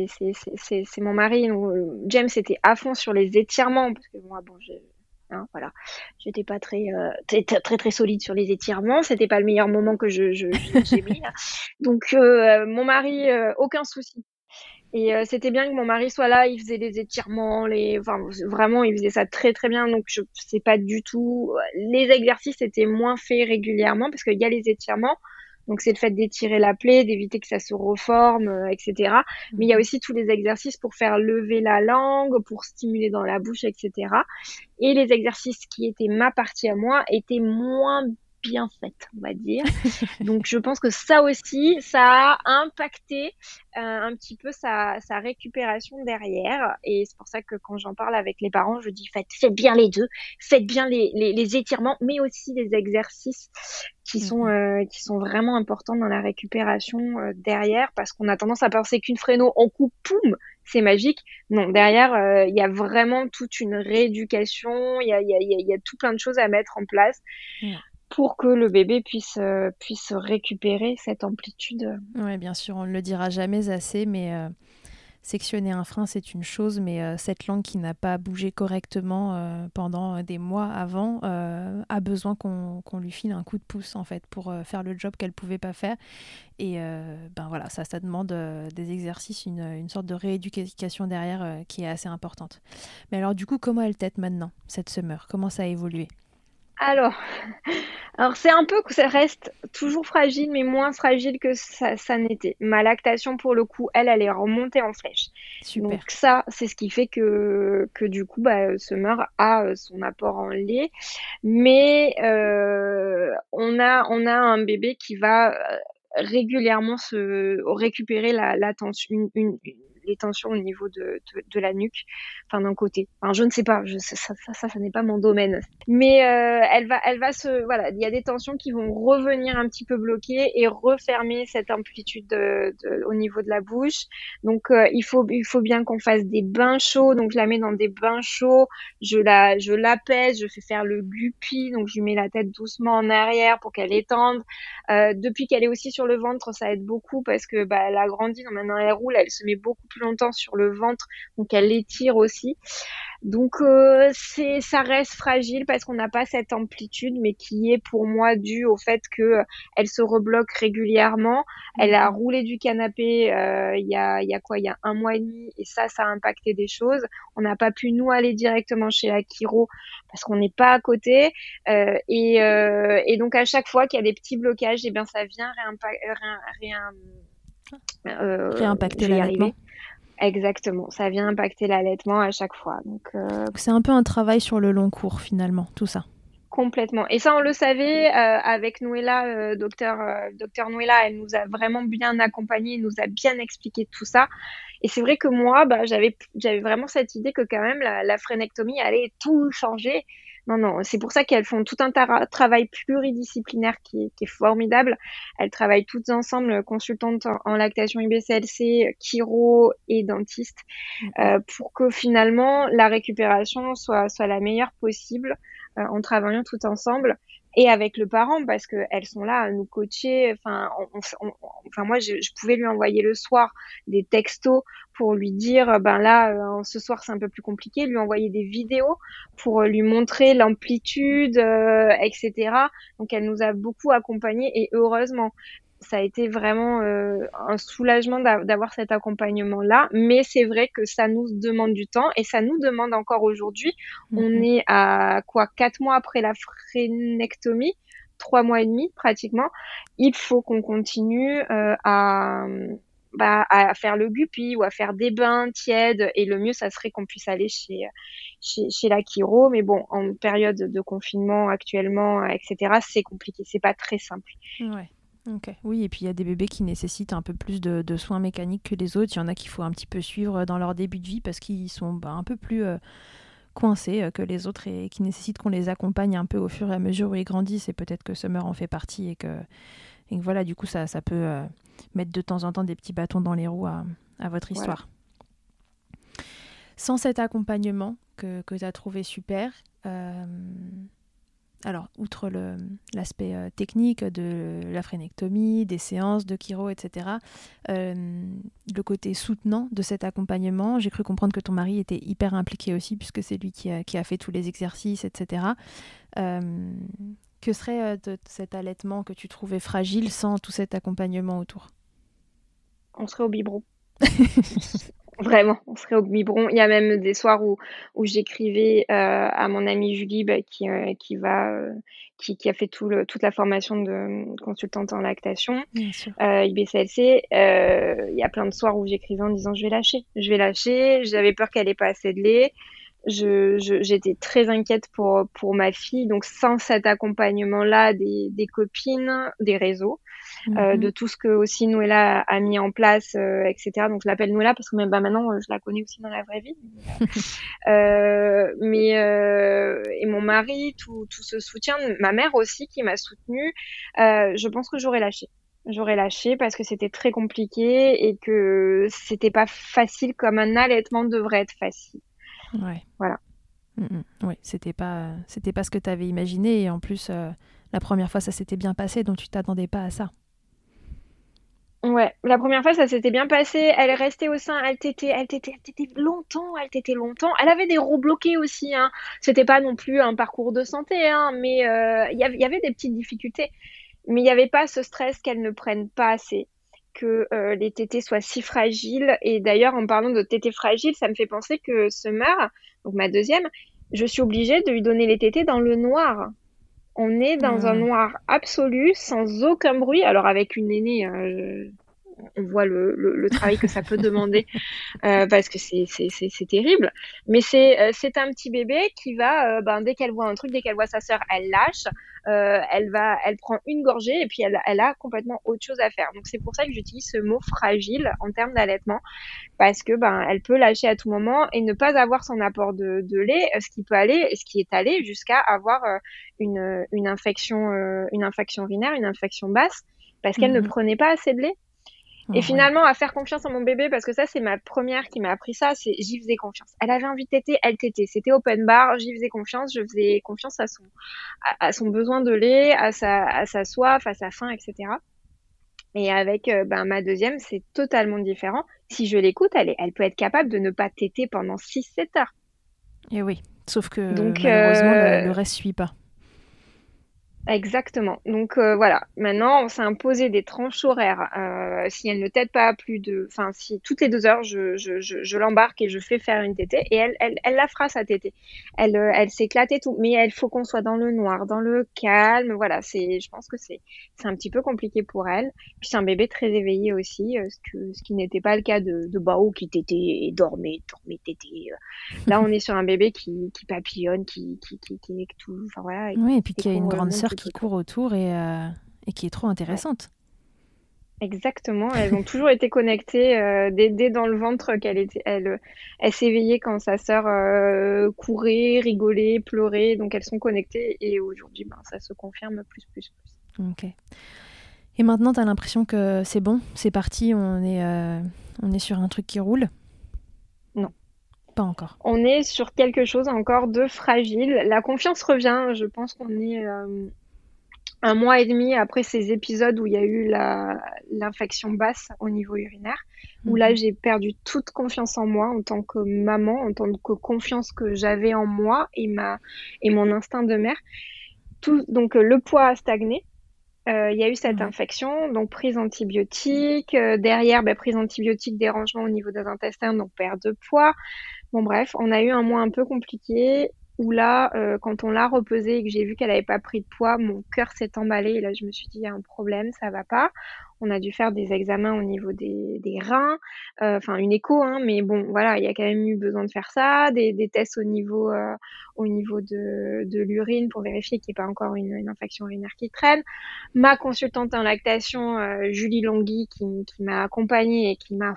c'est mon mari. Donc, James était à fond sur les étirements, parce que moi, voilà, j'étais pas très très solide sur les étirements. C'était pas le meilleur moment que j'ai mis là. Donc mon mari, aucun souci. Et c'était bien que mon mari soit là, il faisait des étirements, vraiment, il faisait ça très très bien. Donc je sais pas du tout. Les exercices étaient moins faits régulièrement parce qu'il y a les étirements. Donc c'est le fait d'étirer la plaie, d'éviter que ça se reforme, etc. Mais il y a aussi tous les exercices pour faire lever la langue, pour stimuler dans la bouche, etc. Et les exercices qui étaient ma partie à moi étaient moins bien faites, on va dire. Donc je pense que ça aussi, ça a impacté un petit peu sa récupération derrière. Et c'est pour ça que quand j'en parle avec les parents, je dis faites bien les deux, faites bien les étirements, mais aussi les exercices qui sont vraiment importants dans la récupération derrière, parce qu'on a tendance à penser qu'une fréno en coupe, poum, c'est magique. Non, derrière, il y a vraiment toute une rééducation, il y a tout plein de choses à mettre en place pour que le bébé puisse récupérer cette amplitude. Oui, bien sûr, on ne le dira jamais assez, mais sectionner un frein, c'est une chose, mais cette langue qui n'a pas bougé correctement pendant des mois avant a besoin qu'on lui file un coup de pouce, en fait, pour faire le job qu'elle ne pouvait pas faire. Et voilà, ça demande des exercices, une sorte de rééducation derrière qui est assez importante. Mais alors, du coup, comment elle tète maintenant, cette Summer ? Comment ça a évolué ? Alors c'est un peu que ça reste toujours fragile, mais moins fragile que ça n'était. Ma lactation, pour le coup, elle est remontée en flèche. Super. Donc ça, c'est ce qui fait que du coup, Summer a son apport en lait. Mais on a un bébé qui va régulièrement se récupérer la tension, les tensions au niveau de la nuque, enfin d'un côté. Enfin, je ne sais pas, ça n'est pas mon domaine. Mais elle va voilà, il y a des tensions qui vont revenir un petit peu bloquer et refermer cette amplitude au niveau de la bouche. Donc il faut bien qu'on fasse des bains chauds. Donc je la mets dans des bains chauds, je l'apaise, je fais faire le guppy, donc je lui mets la tête doucement en arrière pour qu'elle étende. Depuis qu'elle est aussi sur le ventre, ça aide beaucoup parce que elle a grandi, donc maintenant elle roule, elle se met beaucoup plus longtemps sur le ventre, donc elle l'étire aussi. Donc ça reste fragile parce qu'on n'a pas cette amplitude, mais qui est pour moi due au fait que elle se rebloque régulièrement. Elle a roulé du canapé il y a 1 mois et demi, et ça a impacté des choses. On n'a pas pu nous aller directement chez la chiro parce qu'on n'est pas à côté, et donc à chaque fois qu'il y a des petits blocages, et bien ça vient réimpacter l'allaitement. Exactement, ça vient impacter l'allaitement à chaque fois. Donc c'est un peu un travail sur le long cours finalement, tout ça. Complètement. Et ça, on le savait avec Noëlla, docteur Noëlla, elle nous a vraiment bien accompagnés, elle nous a bien expliqué tout ça. Et c'est vrai que moi, j'avais vraiment cette idée que quand même la frénectomie allait tout changer. Non, non, c'est pour ça qu'elles font tout un travail pluridisciplinaire qui est formidable. Elles travaillent toutes ensemble, consultantes en lactation IBCLC, chiro et dentiste, pour que finalement la récupération soit la meilleure possible en travaillant tout ensemble et avec le parent parce que elles sont là à nous coacher. Enfin, enfin moi, je pouvais lui envoyer le soir des textos pour lui dire, ben là, ce soir c'est un peu plus compliqué, lui envoyer des vidéos pour lui montrer l'amplitude, etc. Donc elle nous a beaucoup accompagnés et heureusement. Ça a été vraiment un soulagement d'avoir cet accompagnement-là. Mais c'est vrai que ça nous demande du temps et ça nous demande encore aujourd'hui. On est à 4 mois après la frénectomie, 3 mois et demi pratiquement. Il faut qu'on continue à faire le guppy ou à faire des bains tièdes. Et le mieux, ça serait qu'on puisse aller chez la chiro. Mais bon, en période de confinement actuellement, etc., c'est compliqué. C'est pas très simple. Ouais. Ok. Oui, et puis il y a des bébés qui nécessitent un peu plus de soins mécaniques que les autres. Il y en a qu'il faut un petit peu suivre dans leur début de vie parce qu'ils sont un peu plus coincés que les autres et qui nécessitent qu'on les accompagne un peu au fur et à mesure où ils grandissent. Et peut-être que Summer en fait partie et que voilà, du coup, ça peut mettre de temps en temps des petits bâtons dans les roues à votre histoire. Voilà. Sans cet accompagnement que tu as trouvé super, alors, outre l'aspect technique de la frénectomie, des séances de chiro, etc., le côté soutenant de cet accompagnement, j'ai cru comprendre que ton mari était hyper impliqué aussi, puisque c'est lui qui a fait tous les exercices, etc. Que serait de cet allaitement que tu trouvais fragile sans tout cet accompagnement autour ? On serait au biberon. Vraiment, on serait au biberon. Il y a même des soirs où j'écrivais à mon amie Julie qui a fait toute la formation de consultante en lactation, IBCLC. Il y a plein de soirs où j'écrivais en disant je vais lâcher. J'avais peur qu'elle ait pas assez de lait. J'étais très inquiète pour ma fille. Donc sans cet accompagnement-là des copines, des réseaux, de tout ce que aussi Noëlla a mis en place, etc. Donc je l'appelle Noëlla parce que même maintenant je la connais aussi dans la vraie vie. Et mon mari, tout ce soutien, ma mère aussi qui m'a soutenue, je pense que j'aurais lâché. J'aurais lâché parce que c'était très compliqué et que c'était pas facile comme un allaitement devrait être facile. Ouais. Voilà. Oui, c'était pas ce que tu avais imaginé et en plus la première fois ça s'était bien passé donc tu t'attendais pas à ça. Ouais, la première fois ça s'était bien passé, elle est restée au sein, elle tétait longtemps. Elle avait des rots bloqués aussi, hein. C'était pas non plus un parcours de santé, hein, mais il y avait des petites difficultés, mais il n'y avait pas ce stress qu'elle ne prenne pas assez, que les tétés soient si fragiles. Et d'ailleurs, en parlant de tétés fragiles, ça me fait penser que Summer, donc ma deuxième, je suis obligée de lui donner les tétés dans le noir. On est dans un noir absolu, sans aucun bruit. Alors avec une aînée, on voit le travail que ça peut demander parce que c'est terrible. Mais c'est un petit bébé qui va, dès qu'elle voit un truc, dès qu'elle voit sa sœur, elle lâche. Elle prend une gorgée et puis elle a complètement autre chose à faire. Donc c'est pour ça que j'utilise ce mot fragile en termes d'allaitement parce que elle peut lâcher à tout moment et ne pas avoir son apport de lait, ce qui est allé jusqu'à avoir une infection urinaire, une infection basse parce qu'elle ne prenait pas assez de lait. Et finalement, à faire confiance à mon bébé, parce que ça, c'est ma première qui m'a appris ça, c'est j'y faisais confiance. Elle avait envie de téter, elle tétait. C'était open bar, j'y faisais confiance, je faisais confiance à son besoin de lait, à sa soif, à sa faim, etc. Et avec ma deuxième, c'est totalement différent. Si je l'écoute, elle peut être capable de ne pas téter pendant 6-7 heures. Et oui, sauf que malheureusement, le reste suit pas. Exactement. Donc voilà, maintenant on s'est imposé des tranches horaires. Si elle ne t'aide pas enfin si toutes les 2 heures je l'embarque et je fais faire une tétée et elle la fera sa tétée. Elle s'éclate et tout, mais il faut qu'on soit dans le noir, dans le calme. Voilà, je pense que c'est un petit peu compliqué pour elle. Puis c'est un bébé très éveillé aussi, ce qui n'était pas le cas de Bao qui tétait et dormait, tétait. Là on est sur un bébé qui papillonne, qui est tout, enfin voilà. Oui, et puis qu'il y a une découvre le grande monde sœur tout qui autour. court autour et qui est trop intéressante. Exactement, elles ont toujours été connectées dès dans le ventre elle s'éveillait quand sa sœur courait, rigolait, pleurait, donc elles sont connectées et aujourd'hui ça se confirme plus. Ok. Et maintenant, tu as l'impression que c'est bon, c'est parti, on est sur un truc qui roule? Non. Pas encore. On est sur quelque chose encore de fragile. La confiance revient, je pense qu'on est 1 mois et demi après ces épisodes où il y a eu l'infection basse au niveau urinaire, où là j'ai perdu toute confiance en moi en tant que maman, en tant que confiance que j'avais en moi et mon instinct de mère. Donc le poids a stagné. Il y a eu cette infection, donc prise antibiotique. Derrière, prise antibiotique, dérangement au niveau des intestins, donc perte de poids. Bon bref, on a eu un mois un peu compliqué où là, quand on l'a repesée et que j'ai vu qu'elle avait pas pris de poids, mon cœur s'est emballé et là je me suis dit il y a un problème, ça va pas. On a dû faire des examens au niveau des reins, enfin une écho, hein, mais bon voilà, il y a quand même eu besoin de faire ça, des tests au niveau de l'urine pour vérifier qu'il n'y ait pas encore une infection urinaire qui traîne. Ma consultante en lactation, Julie Longhi, qui m'a accompagnée et qui m'a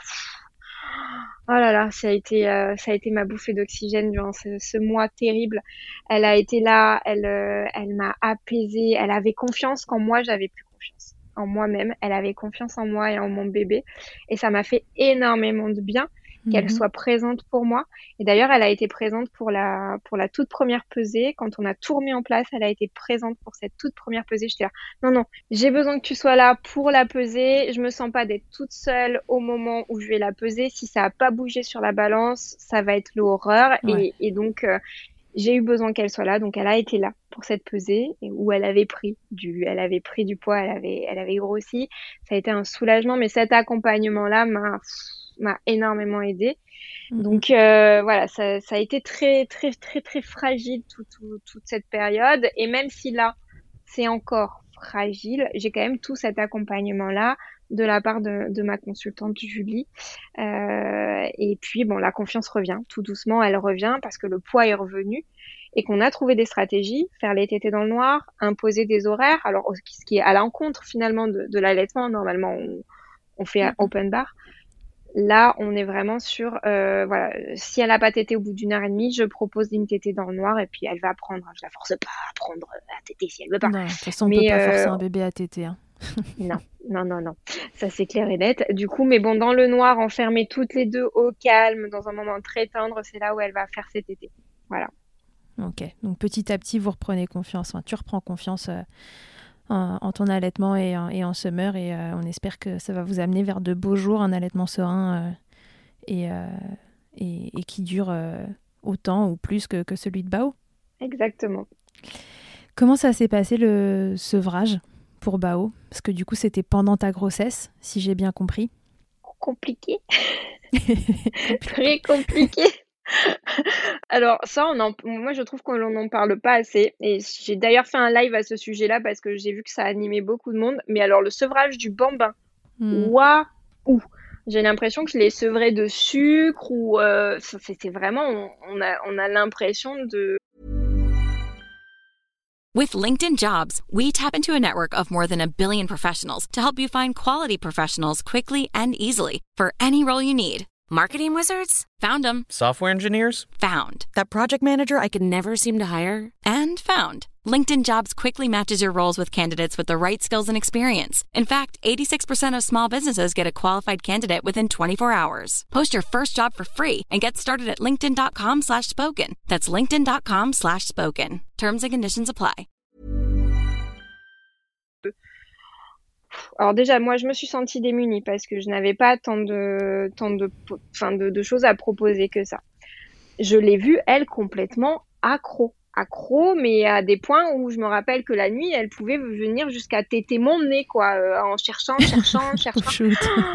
oh là là, ça a été ma bouffée d'oxygène durant ce mois terrible. Elle a été là, elle m'a apaisée, elle avait confiance quand moi j'avais plus confiance en moi-même. Elle avait confiance en moi et en mon bébé, et ça m'a fait énormément de bien qu'elle soit présente pour moi. Et d'ailleurs, elle a été présente pour la toute première pesée. Quand on a tout remis en place, elle a été présente pour cette toute première pesée. J'étais là, non, j'ai besoin que tu sois là pour la peser. Je me sens pas d'être toute seule au moment où je vais la peser. Si ça a pas bougé sur la balance, ça va être l'horreur. Ouais. Et donc, j'ai eu besoin qu'elle soit là. Donc, elle a été là pour cette pesée où elle avait pris du poids, elle avait grossi. Ça a été un soulagement. Mais cet accompagnement-là m'a énormément aidée. Donc voilà, ça a été très très très très fragile toute cette période, et même si là c'est encore fragile, j'ai quand même tout cet accompagnement là de la part de ma consultante Julie, et puis bon, la confiance revient tout doucement, elle revient parce que le poids est revenu et qu'on a trouvé des stratégies, faire les tétées dans le noir, imposer des horaires, alors ce qui est à l'encontre finalement de l'allaitement. Normalement on fait un open bar. Là, on est vraiment sur, voilà, si elle n'a pas tété au bout d'1 heure et demie, je propose une tétée dans le noir et puis elle va apprendre. Je la force pas à prendre à téter si elle veut pas. Non, de toute façon, on peut pas forcer un bébé à téter. Hein. Non. Ça, c'est clair et net. Du coup, mais bon, dans le noir, enfermées toutes les deux au calme, dans un moment très tendre, c'est là où elle va faire ses tétées. Voilà. Ok, donc petit à petit, vous reprenez confiance. Enfin, tu reprends confiance en ton allaitement et en Summer, et on espère que ça va vous amener vers de beaux jours, un allaitement serein et qui dure autant ou plus que celui de Bao. Exactement. Comment ça s'est passé le sevrage pour Bao? Parce que du coup, c'était pendant ta grossesse, si j'ai bien compris. Compliqué. Très compliqué. Alors ça, moi je trouve qu'on n'en parle pas assez, et j'ai d'ailleurs fait un live à ce sujet-là parce que j'ai vu que ça animait beaucoup de monde. Mais alors le sevrage du bambin, waouh, j'ai l'impression que je l'ai sevré de sucre ou c'est vraiment, on a l'impression de... With LinkedIn Jobs, we tap into a network of more than 1 billion professionals to help you find quality professionals quickly and easily for any role you need. Marketing wizards? Found them. Software engineers? Found. That project manager I could never seem to hire? And found. LinkedIn Jobs quickly matches your roles with candidates with the right skills and experience. In fact, 86% of small businesses get a qualified candidate within 24 hours. Post your first job for free and get started at linkedin.com/spoken. That's linkedin.com/spoken. Terms and conditions apply. Alors déjà, moi, je me suis sentie démunie parce que je n'avais pas tant de choses à proposer que ça. Je l'ai vue, elle, complètement accro accro, mais à des points où je me rappelle que la nuit, elle pouvait venir jusqu'à téter mon nez, quoi, en cherchant. Shoot.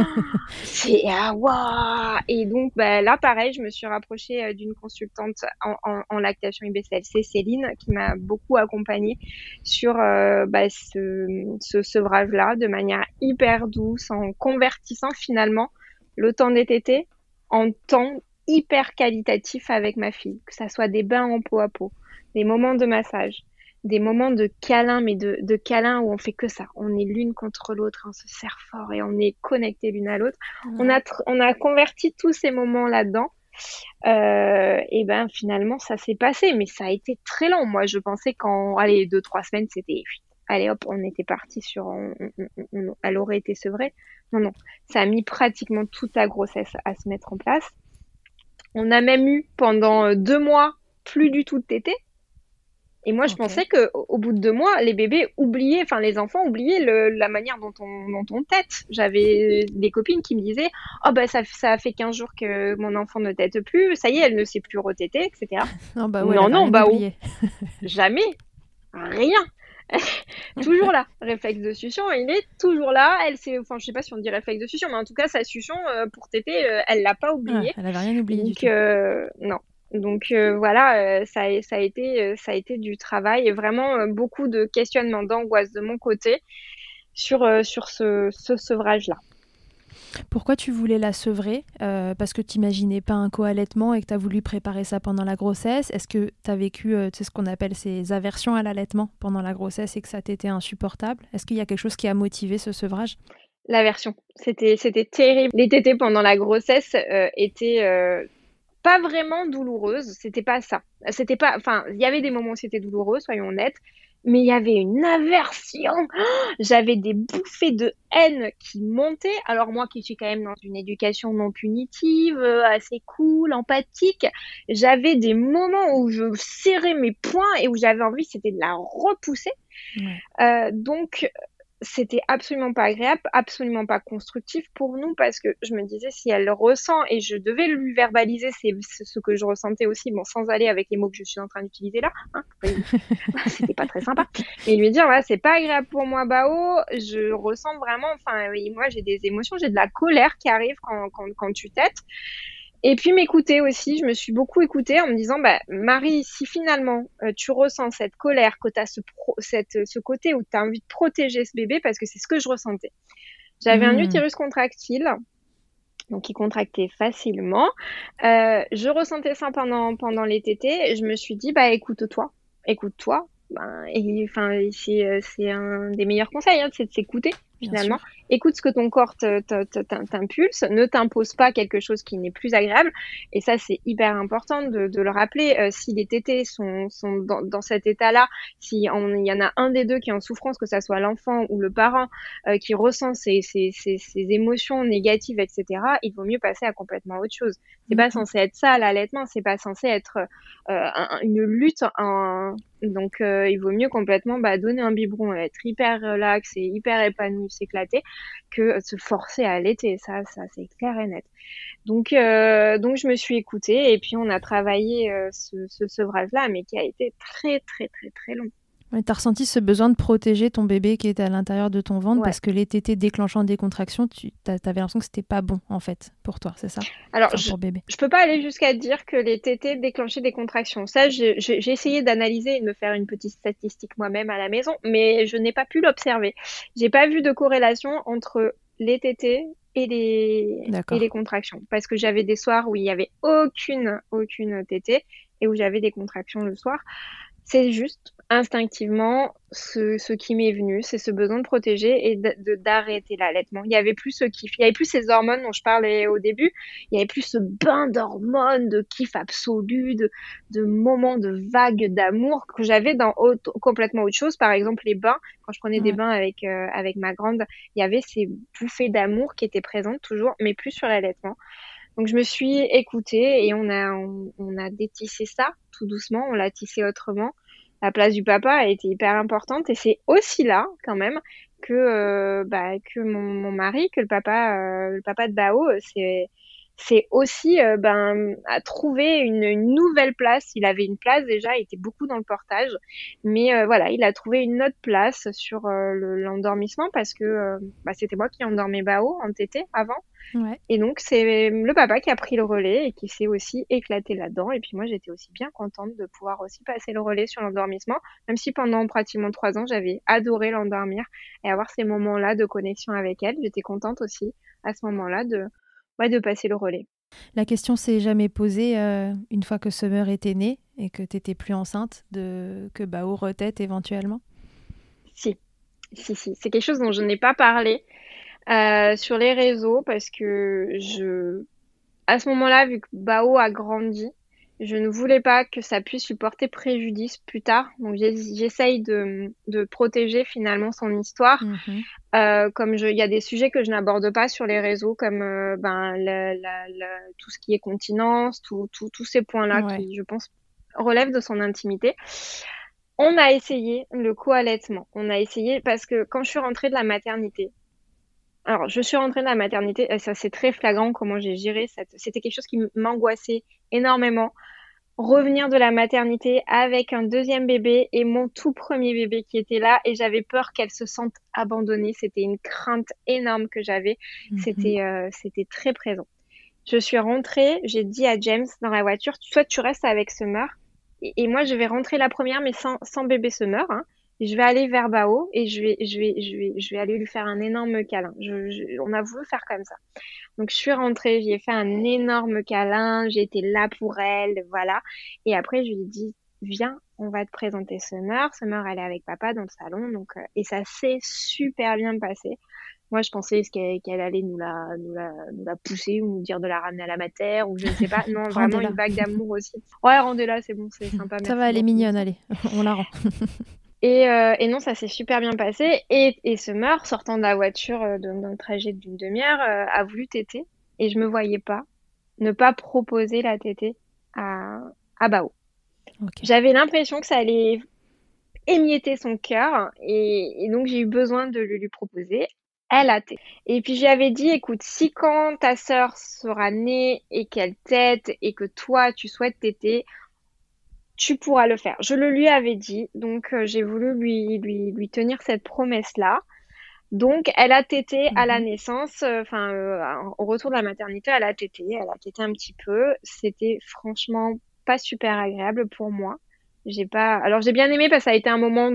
Waouh! Et donc, là, pareil, je me suis rapprochée d'une consultante en lactation IBCLC, Céline, qui m'a beaucoup accompagnée sur ce sevrage-là, de manière hyper douce, en convertissant finalement le temps des tétés en temps hyper qualitatif avec ma fille, que ça soit des bains en peau à peau, des moments de massage, des moments de câlin, mais de câlin où on fait que ça. On est l'une contre l'autre, on se serre fort et on est connectés l'une à l'autre. Ouais. On a converti tous ces moments là-dedans. Et finalement, ça s'est passé, mais ça a été très long. Moi, je pensais qu'en 2-3 semaines, c'était... Allez hop, on était parti sur... elle aurait été sevrée. Non. Ça a mis pratiquement toute la grossesse à se mettre en place. On a même eu pendant 2 mois plus du tout de tétée. Et moi, je pensais qu'au bout de 2 mois, les bébés oubliaient, enfin les enfants oubliaient la manière dont on tète. J'avais des copines qui me disaient « Oh ça fait 15 jours que mon enfant ne tète plus, ça y est, elle ne sait plus retéter, etc. » Jamais, rien. Toujours là, réflexe de succion, il est toujours là. Elle sait, enfin je sais pas si on dit réflexe de succion, mais en tout cas sa succion pour téter, elle l'a pas oublié. Elle avait rien oublié du tout. Non. Donc voilà, ça a été du travail et vraiment beaucoup de questionnements, d'angoisse de mon côté sur ce sevrage-là. Pourquoi tu voulais la sevrer ? Parce que tu n'imaginais pas un co-allaitement et que tu as voulu préparer ça pendant la grossesse ? Est-ce que tu as vécu ce qu'on appelle ces aversions à l'allaitement pendant la grossesse et que ça t'était insupportable ? Est-ce qu'il y a quelque chose qui a motivé ce sevrage ? L'aversion, c'était terrible. Les tétées pendant la grossesse étaient pas vraiment douloureuses, c'était pas ça. C'était pas, enfin, il y avait des moments où c'était douloureux, soyons honnêtes, mais il y avait une aversion. J'avais des bouffées de haine qui montaient. Alors moi qui suis quand même dans une éducation non punitive, assez cool, empathique, j'avais des moments où je serrais mes poings et où j'avais envie, c'était de la repousser. Donc c'était absolument pas agréable, absolument pas constructif pour nous parce que je me disais si elle le ressent et je devais lui verbaliser ce que je ressentais aussi, bon sans aller avec les mots que je suis en train d'utiliser là, c'était pas très sympa, mais lui dire c'est pas agréable pour moi Bao, je ressens vraiment, moi j'ai des émotions, j'ai de la colère qui arrive quand tu tètes. Et puis m'écouter aussi, je me suis beaucoup écoutée en me disant Marie, si finalement tu ressens cette colère, que tu as ce côté où tu as envie de protéger ce bébé, parce que c'est ce que je ressentais. J'avais un utérus contractile, donc il contractait facilement. Je ressentais ça pendant les tétés et je me suis dit écoute-toi. C'est un des meilleurs conseils, c'est de s'écouter finalement. Écoute ce que ton corps t'impulse, ne t'impose pas quelque chose qui n'est plus agréable. Et ça, c'est hyper important de le rappeler. Si les tétés sont dans cet état-là, si il y en a un des deux qui est en souffrance, que ça soit l'enfant ou le parent qui ressent ces émotions négatives, etc., il vaut mieux passer à complètement autre chose. C'est pas censé être ça, l'allaitement. C'est pas censé être une lutte. Donc, il vaut mieux complètement donner un biberon, être hyper relax et hyper épanoui, s'éclater, que se forcer à allaiter. Ça c'est clair et net. Donc je me suis écoutée et puis on a travaillé ce sevrage-là, mais qui a été très, très, très, très long. Tu as ressenti ce besoin de protéger ton bébé qui était à l'intérieur de ton ventre parce que les tétés déclenchant des contractions, tu avais l'impression que c'était pas bon en fait pour toi, c'est ça ? Alors je peux pas aller jusqu'à dire que les tétés déclenchaient des contractions. Ça, j'ai essayé d'analyser et de me faire une petite statistique moi-même à la maison, mais je n'ai pas pu l'observer. J'ai pas vu de corrélation entre les tétés et les contractions, parce que j'avais des soirs où il y avait aucune tétée et où j'avais des contractions le soir. C'est juste instinctivement ce qui m'est venu, c'est ce besoin de protéger et d'arrêter l'allaitement. Il y avait plus ce kiff, il y avait plus ces hormones dont je parlais au début, il y avait plus ce bain d'hormones, de kiff absolu, de moments de vagues d'amour que j'avais dans complètement autre chose. Par exemple, les bains, quand je prenais des bains avec ma grande, il y avait ces bouffées d'amour qui étaient présentes toujours, mais plus sur l'allaitement. Donc je me suis écoutée et on a détissé ça tout doucement, on l'a tissé autrement. La place du papa a été hyper importante et c'est aussi là quand même que mon mari, que le papa de Bao, c'est aussi à trouver une nouvelle place. Il avait une place déjà, il était beaucoup dans le portage, mais voilà, il a trouvé une autre place sur l'endormissement parce que c'était moi qui endormais Bao en tété avant. Ouais. Et donc, c'est le papa qui a pris le relais et qui s'est aussi éclaté là-dedans. Et puis moi, j'étais aussi bien contente de pouvoir aussi passer le relais sur l'endormissement, même si pendant pratiquement 3 ans, j'avais adoré l'endormir et avoir ces moments-là de connexion avec elle. J'étais contente aussi à ce moment-là de passer le relais. La question s'est jamais posée une fois que Summer était née et que tu n'étais plus enceinte, que Bao retête éventuellement? Si. C'est quelque chose dont je n'ai pas parlé sur les réseaux parce que à ce moment-là, vu que Bao a grandi, je ne voulais pas que ça puisse lui porter préjudice plus tard. Donc j'essaye de protéger finalement son histoire. Comme il y a des sujets que je n'aborde pas sur les réseaux, comme tout ce qui est continence, tous ces points-là qui, je pense, relèvent de son intimité. On a essayé le co-allaitement. On a essayé parce que quand je suis rentrée de la maternité, alors je suis rentrée de la maternité, et ça c'est très flagrant comment j'ai géré c'était quelque chose qui m'angoissait énormément. Revenir de la maternité avec un deuxième bébé et mon tout premier bébé qui était là et j'avais peur qu'elle se sente abandonnée. C'était une crainte énorme que j'avais. C'était très présent. Je suis rentrée, j'ai dit à James dans la voiture, soit tu restes avec Summer et moi je vais rentrer la première mais sans bébé Summer. Je vais aller vers Bao et je vais aller lui faire un énorme câlin. On a voulu faire comme ça. Donc, je suis rentrée, j'y ai fait un énorme câlin, j'ai été là pour elle, voilà. Et après, je lui ai dit, viens, on va te présenter Summer. Summer, elle est avec papa dans le salon, donc, et ça s'est super bien passé. Moi, je pensais qu'elle allait nous la pousser ou nous dire de la ramener à la mater ou je ne sais pas. Non, vraiment une vague d'amour aussi. Ouais, rendez-la, c'est bon, c'est sympa. Ça va, elle est mignonne, allez, on la rend. Et non, ça s'est super bien passé. Et Summer, sortant de la voiture d'un trajet d'une demi-heure, a voulu téter. Et je me voyais pas ne pas proposer la tétée à Bao. Okay. J'avais l'impression que ça allait émietter son cœur. Et donc, j'ai eu besoin de lui proposer. Elle a tété. Et puis, j'avais dit, écoute, si quand ta sœur sera née et qu'elle tète et que toi, tu souhaites téter, tu pourras le faire. Je le lui avais dit, donc j'ai voulu lui tenir cette promesse-là. Donc, elle a tété à la naissance, au retour de la maternité, elle a tété un petit peu. C'était franchement pas super agréable pour moi. Alors j'ai bien aimé parce que ça a été un moment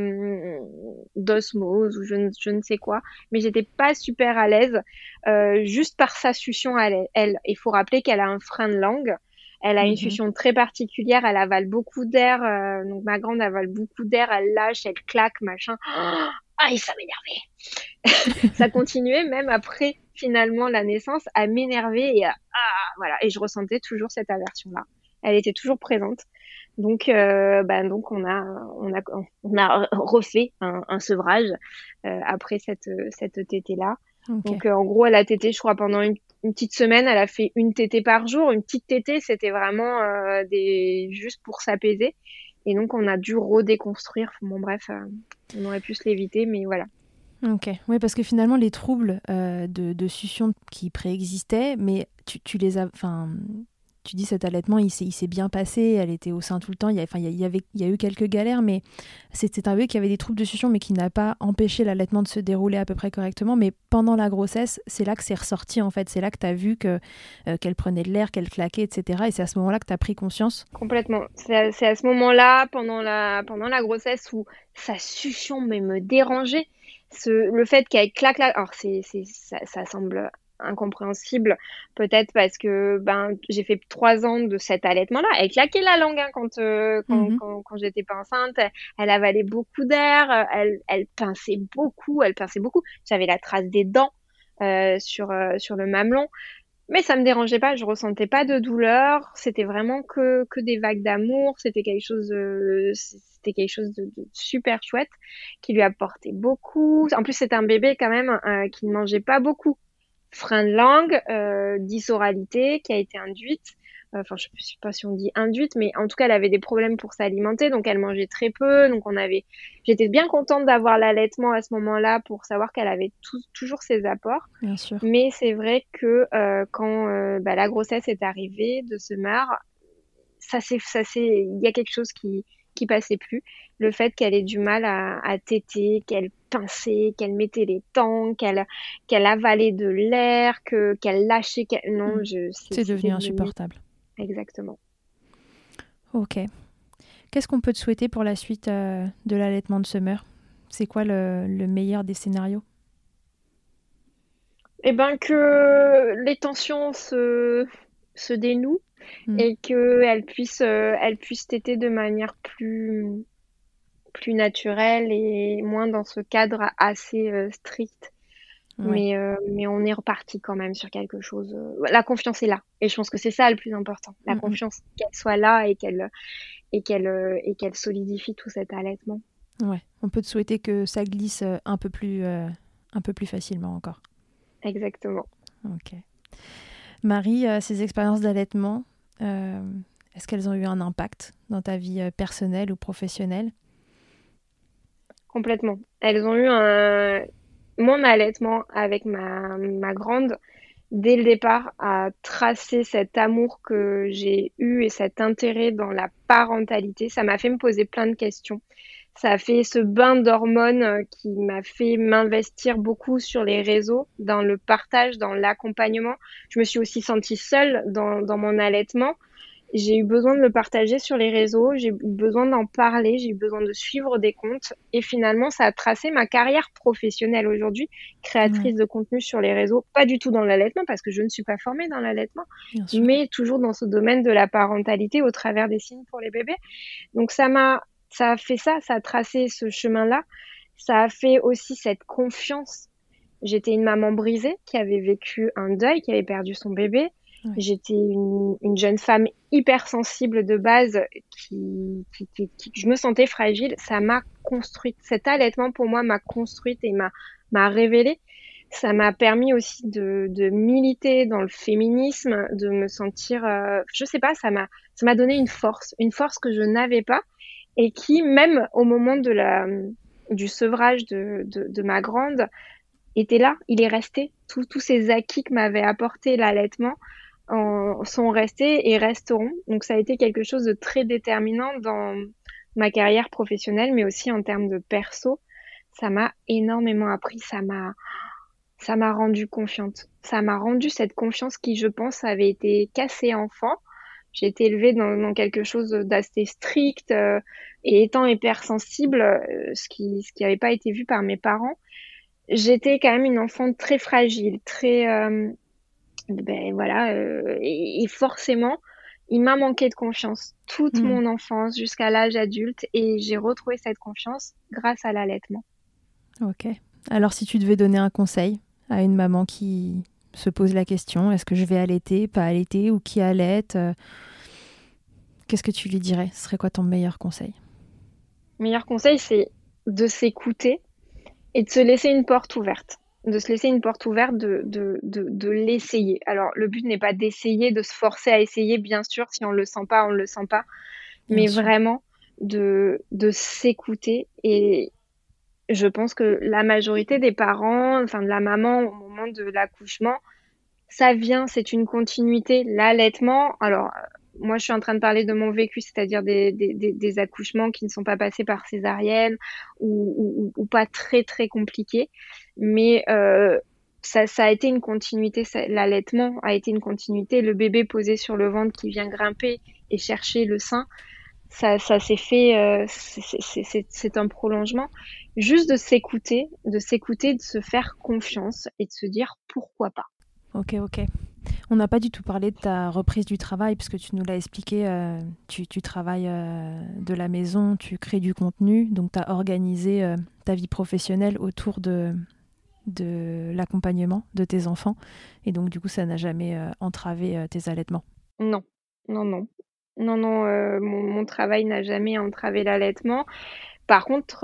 d'osmose ou je ne sais quoi, mais j'étais pas super à l'aise, juste par sa succion à elle. Il faut rappeler qu'elle a un frein de langue. Elle a une succion très particulière, elle avale beaucoup d'air, donc ma grande avale beaucoup d'air, elle lâche, elle claque, machin. Ah, et ça m'énervait. Ça continuait même après finalement la naissance à m'énerver et voilà. Et je ressentais toujours cette aversion-là. Elle était toujours présente. Donc on a refait un sevrage après cette tétée-là. Okay. Donc en gros, elle a tété, je crois, pendant une petite semaine, elle a fait une tétée par jour. Une petite tétée, c'était vraiment juste pour s'apaiser. Et donc, on a dû redéconstruire. Bon, bref, on aurait pu se l'éviter, mais voilà. Ok, oui, parce que finalement, les troubles de succion qui préexistaient, mais tu les as... Tu dis cet allaitement, il s'est bien passé, elle était au sein tout le temps, il y a eu quelques galères, mais c'est un bébé qui avait des troubles de succion, mais qui n'a pas empêché l'allaitement de se dérouler à peu près correctement. Mais pendant la grossesse, c'est là que c'est ressorti, en fait. C'est là que tu as vu qu'elle prenait de l'air, qu'elle claquait, etc. Et c'est à ce moment-là que tu as pris conscience. Complètement. C'est à ce moment-là, pendant la grossesse, où sa succion me dérangeait. Le fait qu'elle claque là, alors ça semble incompréhensible, peut-être parce que j'ai fait 3 ans de cet allaitement-là. Elle claquait la langue quand j'étais pas enceinte. Elle avalait beaucoup d'air. Elle pinçait beaucoup. J'avais la trace des dents sur le mamelon. Mais ça me dérangeait pas, je ressentais pas de douleur, c'était vraiment que des vagues d'amour, c'était quelque chose de super chouette qui lui apportait beaucoup. En plus, c'est un bébé quand même qui ne mangeait pas beaucoup. Frein de langue, dysoralité qui a été induite. enfin je sais pas si on dit induite, mais en tout cas elle avait des problèmes pour s'alimenter, donc elle mangeait très peu, donc j'étais bien contente d'avoir l'allaitement à ce moment-là pour savoir qu'elle avait toujours ses apports. Bien sûr. Mais c'est vrai que quand la grossesse est arrivée de Summer, il y a quelque chose qui passait plus. Le fait qu'elle ait du mal à téter, qu'elle pinçait, qu'elle mettait les temps, qu'elle avalait de l'air, qu'elle lâchait, non, C'est devenu insupportable. Exactement. Ok. Qu'est-ce qu'on peut te souhaiter pour la suite de l'allaitement de Summer ? C'est quoi le meilleur des scénarios ? Eh ben que les tensions se dénouent et qu'elle puisse téter de manière plus naturelle et moins dans ce cadre assez strict. Ouais. Mais on est reparti quand même sur quelque chose. La confiance est là. Et je pense que c'est ça le plus important. La confiance, qu'elle soit là et qu'elle solidifie tout cet allaitement. Ouais. On peut te souhaiter que ça glisse un peu plus facilement encore. Exactement. Ok. Marie, ces expériences d'allaitement, est-ce qu'elles ont eu un impact dans ta vie personnelle ou professionnelle ? Complètement. Elles ont eu mon allaitement avec ma grande, dès le départ, a tracé cet amour que j'ai eu et cet intérêt dans la parentalité. Ça m'a fait me poser plein de questions. Ça a fait ce bain d'hormones qui m'a fait m'investir beaucoup sur les réseaux, dans le partage, dans l'accompagnement. Je me suis aussi sentie seule dans mon allaitement. J'ai eu besoin de le partager sur les réseaux, j'ai eu besoin d'en parler, j'ai eu besoin de suivre des comptes. Et finalement, ça a tracé ma carrière professionnelle aujourd'hui, créatrice de contenu sur les réseaux. Pas du tout dans l'allaitement, parce que je ne suis pas formée dans l'allaitement, mais toujours dans ce domaine de la parentalité au travers des signes pour les bébés. Donc ça a fait ça a tracé ce chemin-là. Ça a fait aussi cette confiance. J'étais une maman brisée qui avait vécu un deuil, qui avait perdu son bébé. Ouais. J'étais une jeune femme hypersensible de base qui je me sentais fragile. Ça m'a construite. Cet allaitement, pour moi, m'a construite et m'a révélée. Ça m'a permis aussi de militer dans le féminisme, de me sentir, je sais pas, ça m'a donné une force que je n'avais pas et qui, même au moment du sevrage de ma grande, était là. Il est resté. Tous ces acquis que m'avait apporté l'allaitement sont restés et resteront. Donc ça a été quelque chose de très déterminant dans ma carrière professionnelle, mais aussi en termes de perso. Ça m'a énormément appris, ça m'a rendue confiante. Ça m'a rendu cette confiance qui, je pense, avait été cassée enfant. J'ai été élevée dans quelque chose d'assez strict et étant hypersensible, ce qui n'avait pas été vu par mes parents. J'étais quand même une enfant très fragile, très... et forcément, il m'a manqué de confiance toute mon enfance jusqu'à l'âge adulte et j'ai retrouvé cette confiance grâce à l'allaitement. Ok. Alors si tu devais donner un conseil à une maman qui se pose la question, est-ce que je vais allaiter, pas allaiter, ou qui allaite, qu'est-ce que tu lui dirais ? Ce serait quoi ton meilleur conseil ? Meilleur conseil, c'est de s'écouter et de se laisser une porte ouverte. De l'essayer. Alors, le but n'est pas d'essayer, de se forcer à essayer, bien sûr. Si on le sent pas, on le sent pas. Mais vraiment, de s'écouter. Et je pense que la majorité des parents, enfin de la maman au moment de l'accouchement, ça vient, c'est une continuité. L'allaitement, alors... Moi, je suis en train de parler de mon vécu, c'est-à-dire des accouchements qui ne sont pas passés par césarienne ou pas très, très compliqués. Mais ça a été une continuité. L'allaitement a été une continuité. Le bébé posé sur le ventre qui vient grimper et chercher le sein, ça s'est fait... c'est un prolongement. Juste de s'écouter, de se faire confiance et de se dire pourquoi pas. Ok. On n'a pas du tout parlé de ta reprise du travail, parce que tu nous l'as expliqué, tu travailles de la maison, tu crées du contenu, donc tu as organisé ta vie professionnelle autour de l'accompagnement de tes enfants, et donc du coup ça n'a jamais entravé tes allaitements. Non, mon travail n'a jamais entravé l'allaitement. Par contre,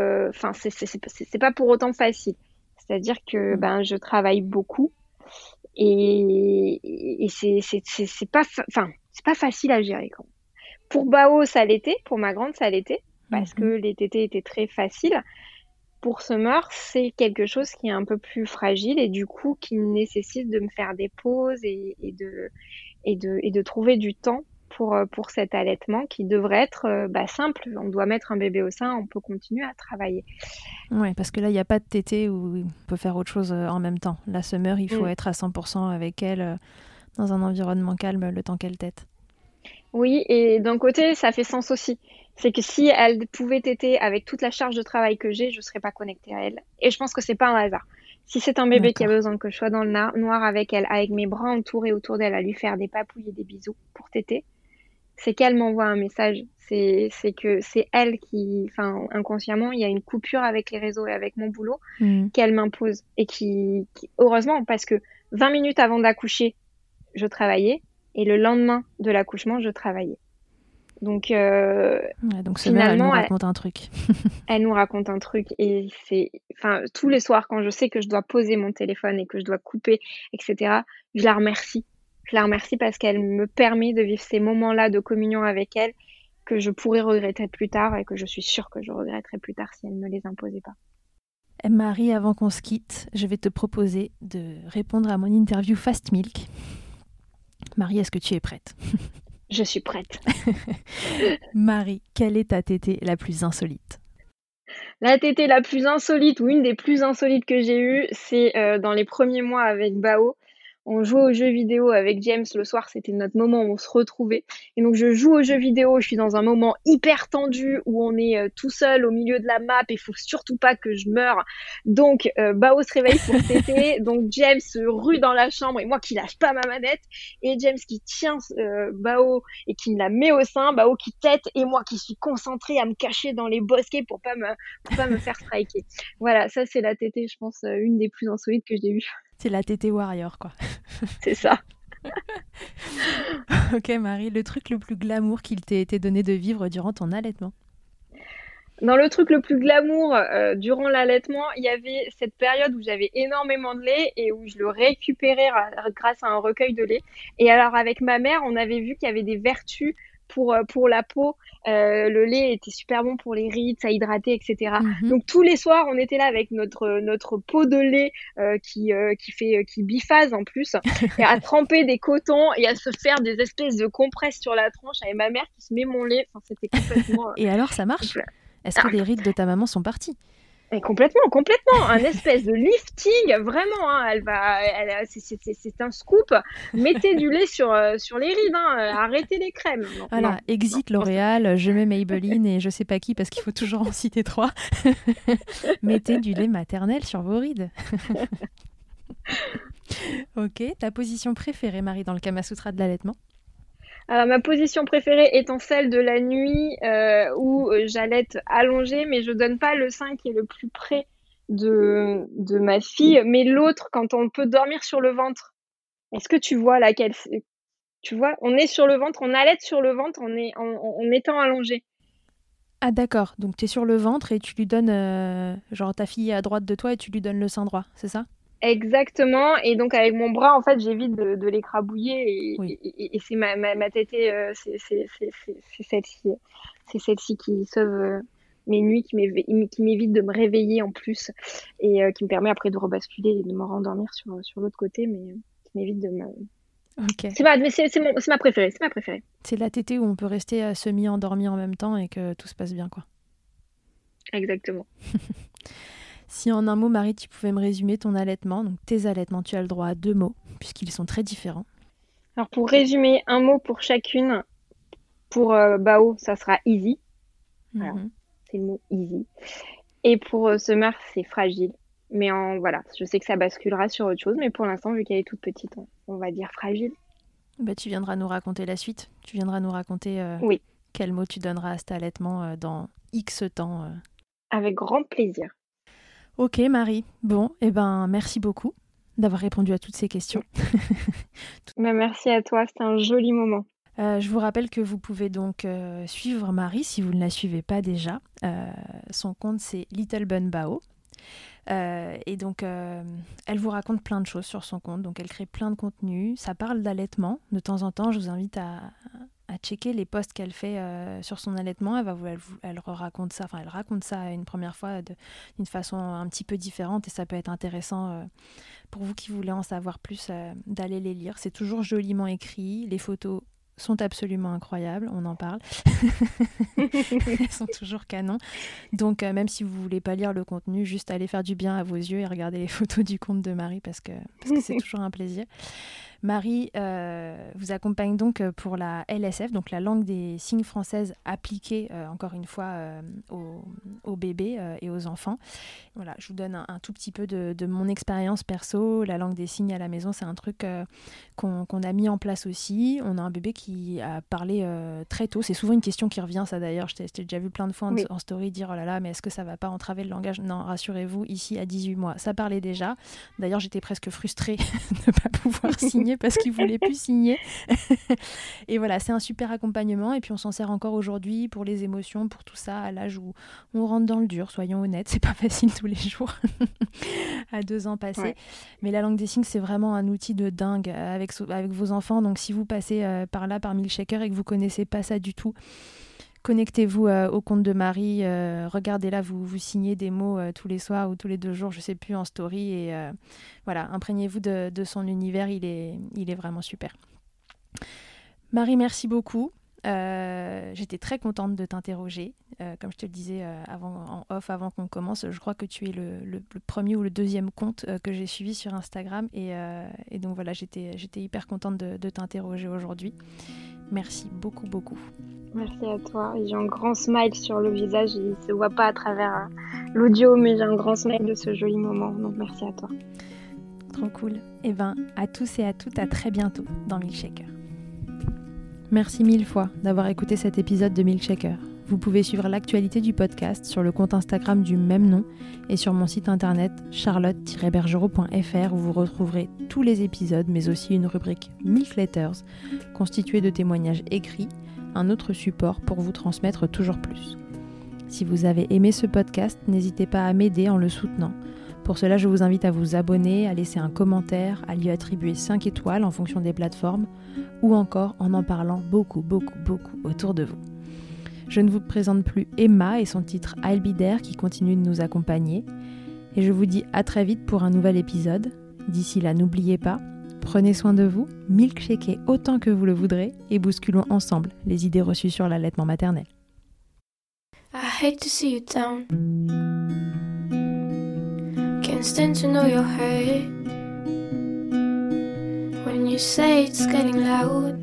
c'est pas pour autant facile. C'est-à-dire que je travaille beaucoup. Et c'est pas c'est pas facile à gérer quand même. Pour Bao, ça l'était, pour ma grande, ça l'était, parce que les tétés étaient très faciles. Pour Summer, c'est quelque chose qui est un peu plus fragile et du coup qui nécessite de me faire des pauses et de trouver du temps pour cet allaitement qui devrait être simple. On doit mettre un bébé au sein, on peut continuer à travailler. Ouais, parce que là, il n'y a pas de tétée où on peut faire autre chose en même temps. La Summer, il faut être à 100% avec elle dans un environnement calme le temps qu'elle tète. Oui, et d'un côté, ça fait sens aussi. C'est que si elle pouvait téter avec toute la charge de travail que j'ai, je serais pas connectée à elle. Et je pense que c'est pas un hasard. Si c'est un bébé qui a besoin que je sois dans le noir avec elle, avec mes bras entourés autour d'elle, à lui faire des papouilles et des bisous pour téter, c'est qu'elle m'envoie un message. C'est que c'est elle qui, enfin, inconsciemment, il y a une coupure avec les réseaux et avec mon boulot qu'elle m'impose. Et qui, heureusement, parce que 20 minutes avant d'accoucher, je travaillais. Et le lendemain de l'accouchement, je travaillais. Donc, donc finalement, elle nous raconte un truc. Elle nous raconte un truc. Et tous les soirs, quand je sais que je dois poser mon téléphone et que je dois couper, etc., je la remercie. Je la remercie parce qu'elle me permet de vivre ces moments-là de communion avec elle que je pourrais regretter plus tard et que je suis sûre que je regretterais plus tard si elle ne me les imposait pas. Marie, avant qu'on se quitte, je vais te proposer de répondre à mon interview Fast Milk. Marie, est-ce que tu es prête ? Je suis prête. Marie, quelle est ta tétée la plus insolite ? La tétée la plus insolite, ou une des plus insolites que j'ai eues, c'est dans les premiers mois avec Bao. On jouait aux jeux vidéo avec James le soir, c'était notre moment où on se retrouvait. Et donc je joue aux jeux vidéo, je suis dans un moment hyper tendu où on est tout seul au milieu de la map et il faut surtout pas que je meure. Donc Bao se réveille pour téter, donc James se rue dans la chambre et moi qui lâche pas ma manette et James qui tient Bao et qui me la met au sein, Bao qui tète et moi qui suis concentrée à me cacher dans les bosquets pour pas me faire striker. Voilà, ça c'est la tétée, je pense, une des plus insolites que j'ai eues. C'est la tétée warrior, quoi. C'est ça. Ok, Marie, le truc le plus glamour qu'il t'ait été donné de vivre durant ton allaitement ? Dans le truc le plus glamour durant l'allaitement, il y avait cette période où j'avais énormément de lait et où je le récupérais grâce à un recueil de lait. Et alors avec ma mère, on avait vu qu'il y avait des vertus pour la peau. Le lait était super bon pour les rides, ça hydratait, etc. Donc tous les soirs, on était là avec notre pot de lait qui biphase en plus, et à tremper des cotons et à se faire des espèces de compresses sur la tronche avec ma mère qui se met mon lait. Enfin, c'était complètement. Et alors, ça marche ? Est-ce que les rides de ta maman sont parties ? Et complètement, un espèce de lifting, vraiment, hein, c'est un scoop. Mettez du lait sur les rides, arrêtez les crèmes. Non, voilà, non, exit L'Oréal, je mets Maybelline et je sais pas qui parce qu'il faut toujours en citer 3. Mettez du lait maternel sur vos rides. Ok, ta position préférée, Marie, dans le Kama Sutra de l'allaitement ? Alors, ma position préférée étant celle de la nuit où j'allaite allongée, mais je donne pas le sein qui est le plus près de ma fille, mais l'autre quand on peut dormir sur le ventre. Est-ce que tu vois laquelle ? Tu vois, on est sur le ventre, on allaite sur le ventre en étant allongé. Ah d'accord, donc tu es sur le ventre et tu lui donnes, genre ta fille est à droite de toi et tu lui donnes le sein droit, c'est ça ? Exactement, et donc avec mon bras, en fait, j'évite de l'écrabouiller et c'est ma tétée, c'est celle-ci. C'est celle-ci qui sauve mes nuits, qui m'évite de me réveiller en plus et qui me permet après de rebasculer et de me rendormir sur l'autre côté, mais qui m'évite de me... Ok. C'est ma préférée, c'est ma préférée. C'est la tétée où on peut rester semi-endormi en même temps et que tout se passe bien, quoi. Exactement. Si en un mot, Marie, tu pouvais me résumer ton allaitement, donc tes allaitements, tu as le droit à 2 mots, puisqu'ils sont très différents. Alors pour résumer, un mot pour chacune, pour Bao, ça sera easy. Voilà, c'est le mot easy. Et pour Summer, c'est fragile. Mais voilà, je sais que ça basculera sur autre chose, mais pour l'instant, vu qu'elle est toute petite, on va dire fragile. Bah, tu viendras nous raconter la suite. Tu viendras nous raconter oui. Quel mot tu donneras à cet allaitement dans X temps. Avec grand plaisir. Ok Marie, bon, merci beaucoup d'avoir répondu à toutes ces questions. Merci à toi, c'était un joli moment. Je vous rappelle que vous pouvez donc suivre Marie si vous ne la suivez pas déjà. Son compte c'est Little Bun Bao. Et donc, elle vous raconte plein de choses sur son compte. Donc, elle crée plein de contenus. Ça parle d'allaitement. De temps en temps, je vous invite à checker les posts qu'elle fait sur son allaitement. Elle raconte ça une première fois d'une façon un petit peu différente. Et ça peut être intéressant pour vous qui voulez en savoir plus, d'aller les lire. C'est toujours joliment écrit. Les photos sont absolument incroyables, on en parle. Elles sont toujours canon. Donc, même si vous ne voulez pas lire le contenu, juste allez faire du bien à vos yeux et regarder les photos du compte de Marie parce que c'est toujours un plaisir. Marie vous accompagne donc pour la LSF, donc la langue des signes française appliquée, encore une fois, aux bébés et aux enfants. Voilà, je vous donne un tout petit peu de mon expérience perso. La langue des signes à la maison, c'est un truc qu'on a mis en place aussi. On a un bébé qui a parlé très tôt. C'est souvent une question qui revient, ça d'ailleurs. Je t'ai déjà vu plein de fois en story dire « Oh là là, mais est-ce que ça va pas entraver le langage ?» Non, rassurez-vous, ici, à 18 mois, ça parlait déjà. D'ailleurs, j'étais presque frustrée de ne pas pouvoir signer parce qu'il ne voulait plus signer. Et voilà, c'est un super accompagnement. Et puis, on s'en sert encore aujourd'hui pour les émotions, pour tout ça, à l'âge où on rentre dans le dur, soyons honnêtes. C'est pas facile tous les jours à 2 ans passés. Ouais. Mais la langue des signes, c'est vraiment un outil de dingue avec vos enfants. Donc, si vous passez par là, par Milkshaker, et que vous ne connaissez pas ça du tout, connectez-vous au compte de Marie, regardez-la, vous signez des mots tous les soirs ou tous les 2 jours, je ne sais plus, en story. Et voilà, imprégnez-vous de son univers, il est vraiment super. Marie, merci beaucoup. J'étais très contente de t'interroger. Comme je te le disais en off, avant qu'on commence, je crois que tu es le premier ou le 2e compte que j'ai suivi sur Instagram. Et donc voilà, j'étais hyper contente de t'interroger aujourd'hui. Merci beaucoup, beaucoup. Merci à toi. J'ai un grand smile sur le visage. Il ne se voit pas à travers l'audio, mais j'ai un grand smile de ce joli moment. Donc merci à toi. Trop cool. Et à tous et à toutes, à très bientôt dans Milkshaker. Merci 1000 fois d'avoir écouté cet épisode de Milkshaker. Vous pouvez suivre l'actualité du podcast sur le compte Instagram du même nom et sur mon site internet charlotte-bergerot.fr où vous retrouverez tous les épisodes, mais aussi une rubrique Milk Letters constituée de témoignages écrits, un autre support pour vous transmettre toujours plus. Si vous avez aimé ce podcast, n'hésitez pas à m'aider en le soutenant. Pour cela, je vous invite à vous abonner, à laisser un commentaire, à lui attribuer 5 étoiles en fonction des plateformes, ou encore en parlant beaucoup, beaucoup, beaucoup autour de vous. Je ne vous présente plus Emma et son titre I'll Be There qui continue de nous accompagner. Et je vous dis à très vite pour un nouvel épisode. D'ici là, n'oubliez pas, prenez soin de vous, milkshakez autant que vous le voudrez et bousculons ensemble les idées reçues sur l'allaitement maternel. I hate to see you down. Can't stand to know you're hurt. When you say it's getting loud,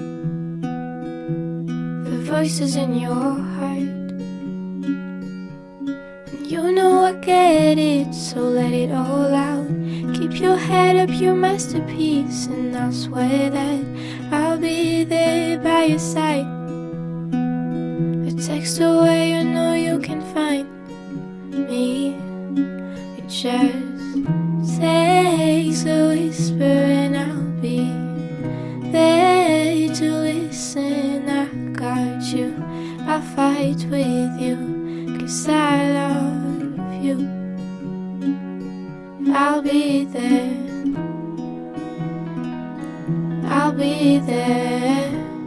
the voices in your heart. And you know I get it, so let it all out. Keep your head up, your masterpiece, and I'll swear that I'll be there by your side. A text away, you know you can find me. It just takes a whisper and I'll be there to listen. I got you, I'll fight with you, 'cause I love you. I'll be there, I'll be there.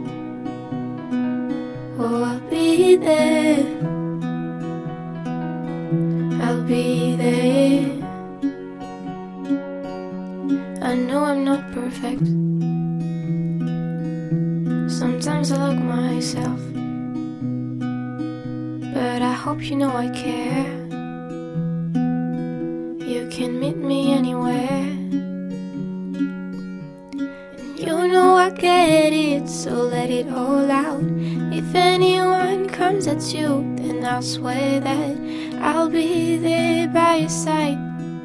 Oh, I'll be there, I'll be there. I know I'm not perfect. Sometimes I look myself, but I hope you know I care. You can meet me anywhere. And you know I get it, so let it all out. If anyone comes at you, then I'll swear that I'll be there by your side.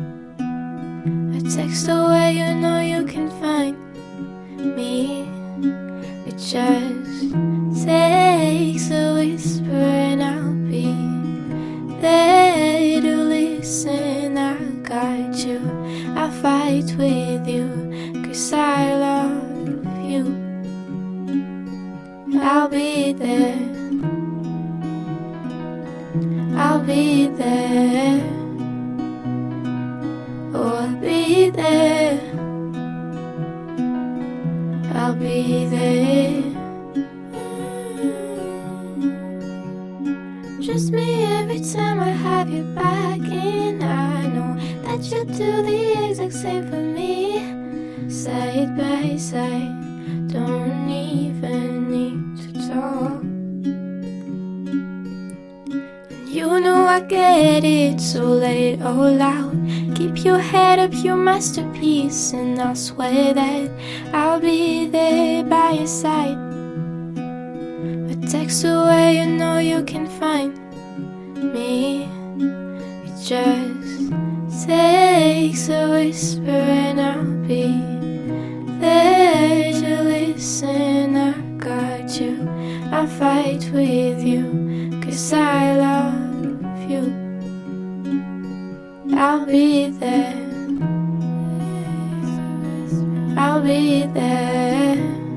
A text away, you know you can find me. It just takes a whisper and I'll be there to listen. I got you, I'll fight with you, 'cause I love you. I'll be there, I'll be there. I'll be there. Trust me every time I have your back, and I know that you'll do the exact same for me. Side by side, don't even need to talk. You know I get it, so let it all out. Keep your head up, your masterpiece, and I'll swear that I'll be there by your side. A text away, you know you can find me. It just takes a whisper and I'll be there to listen. I got you, I'll fight with you, 'cause I love you. I'll be there, I'll be there,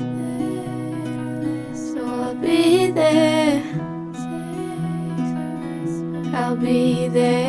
so I'll be there, I'll be there.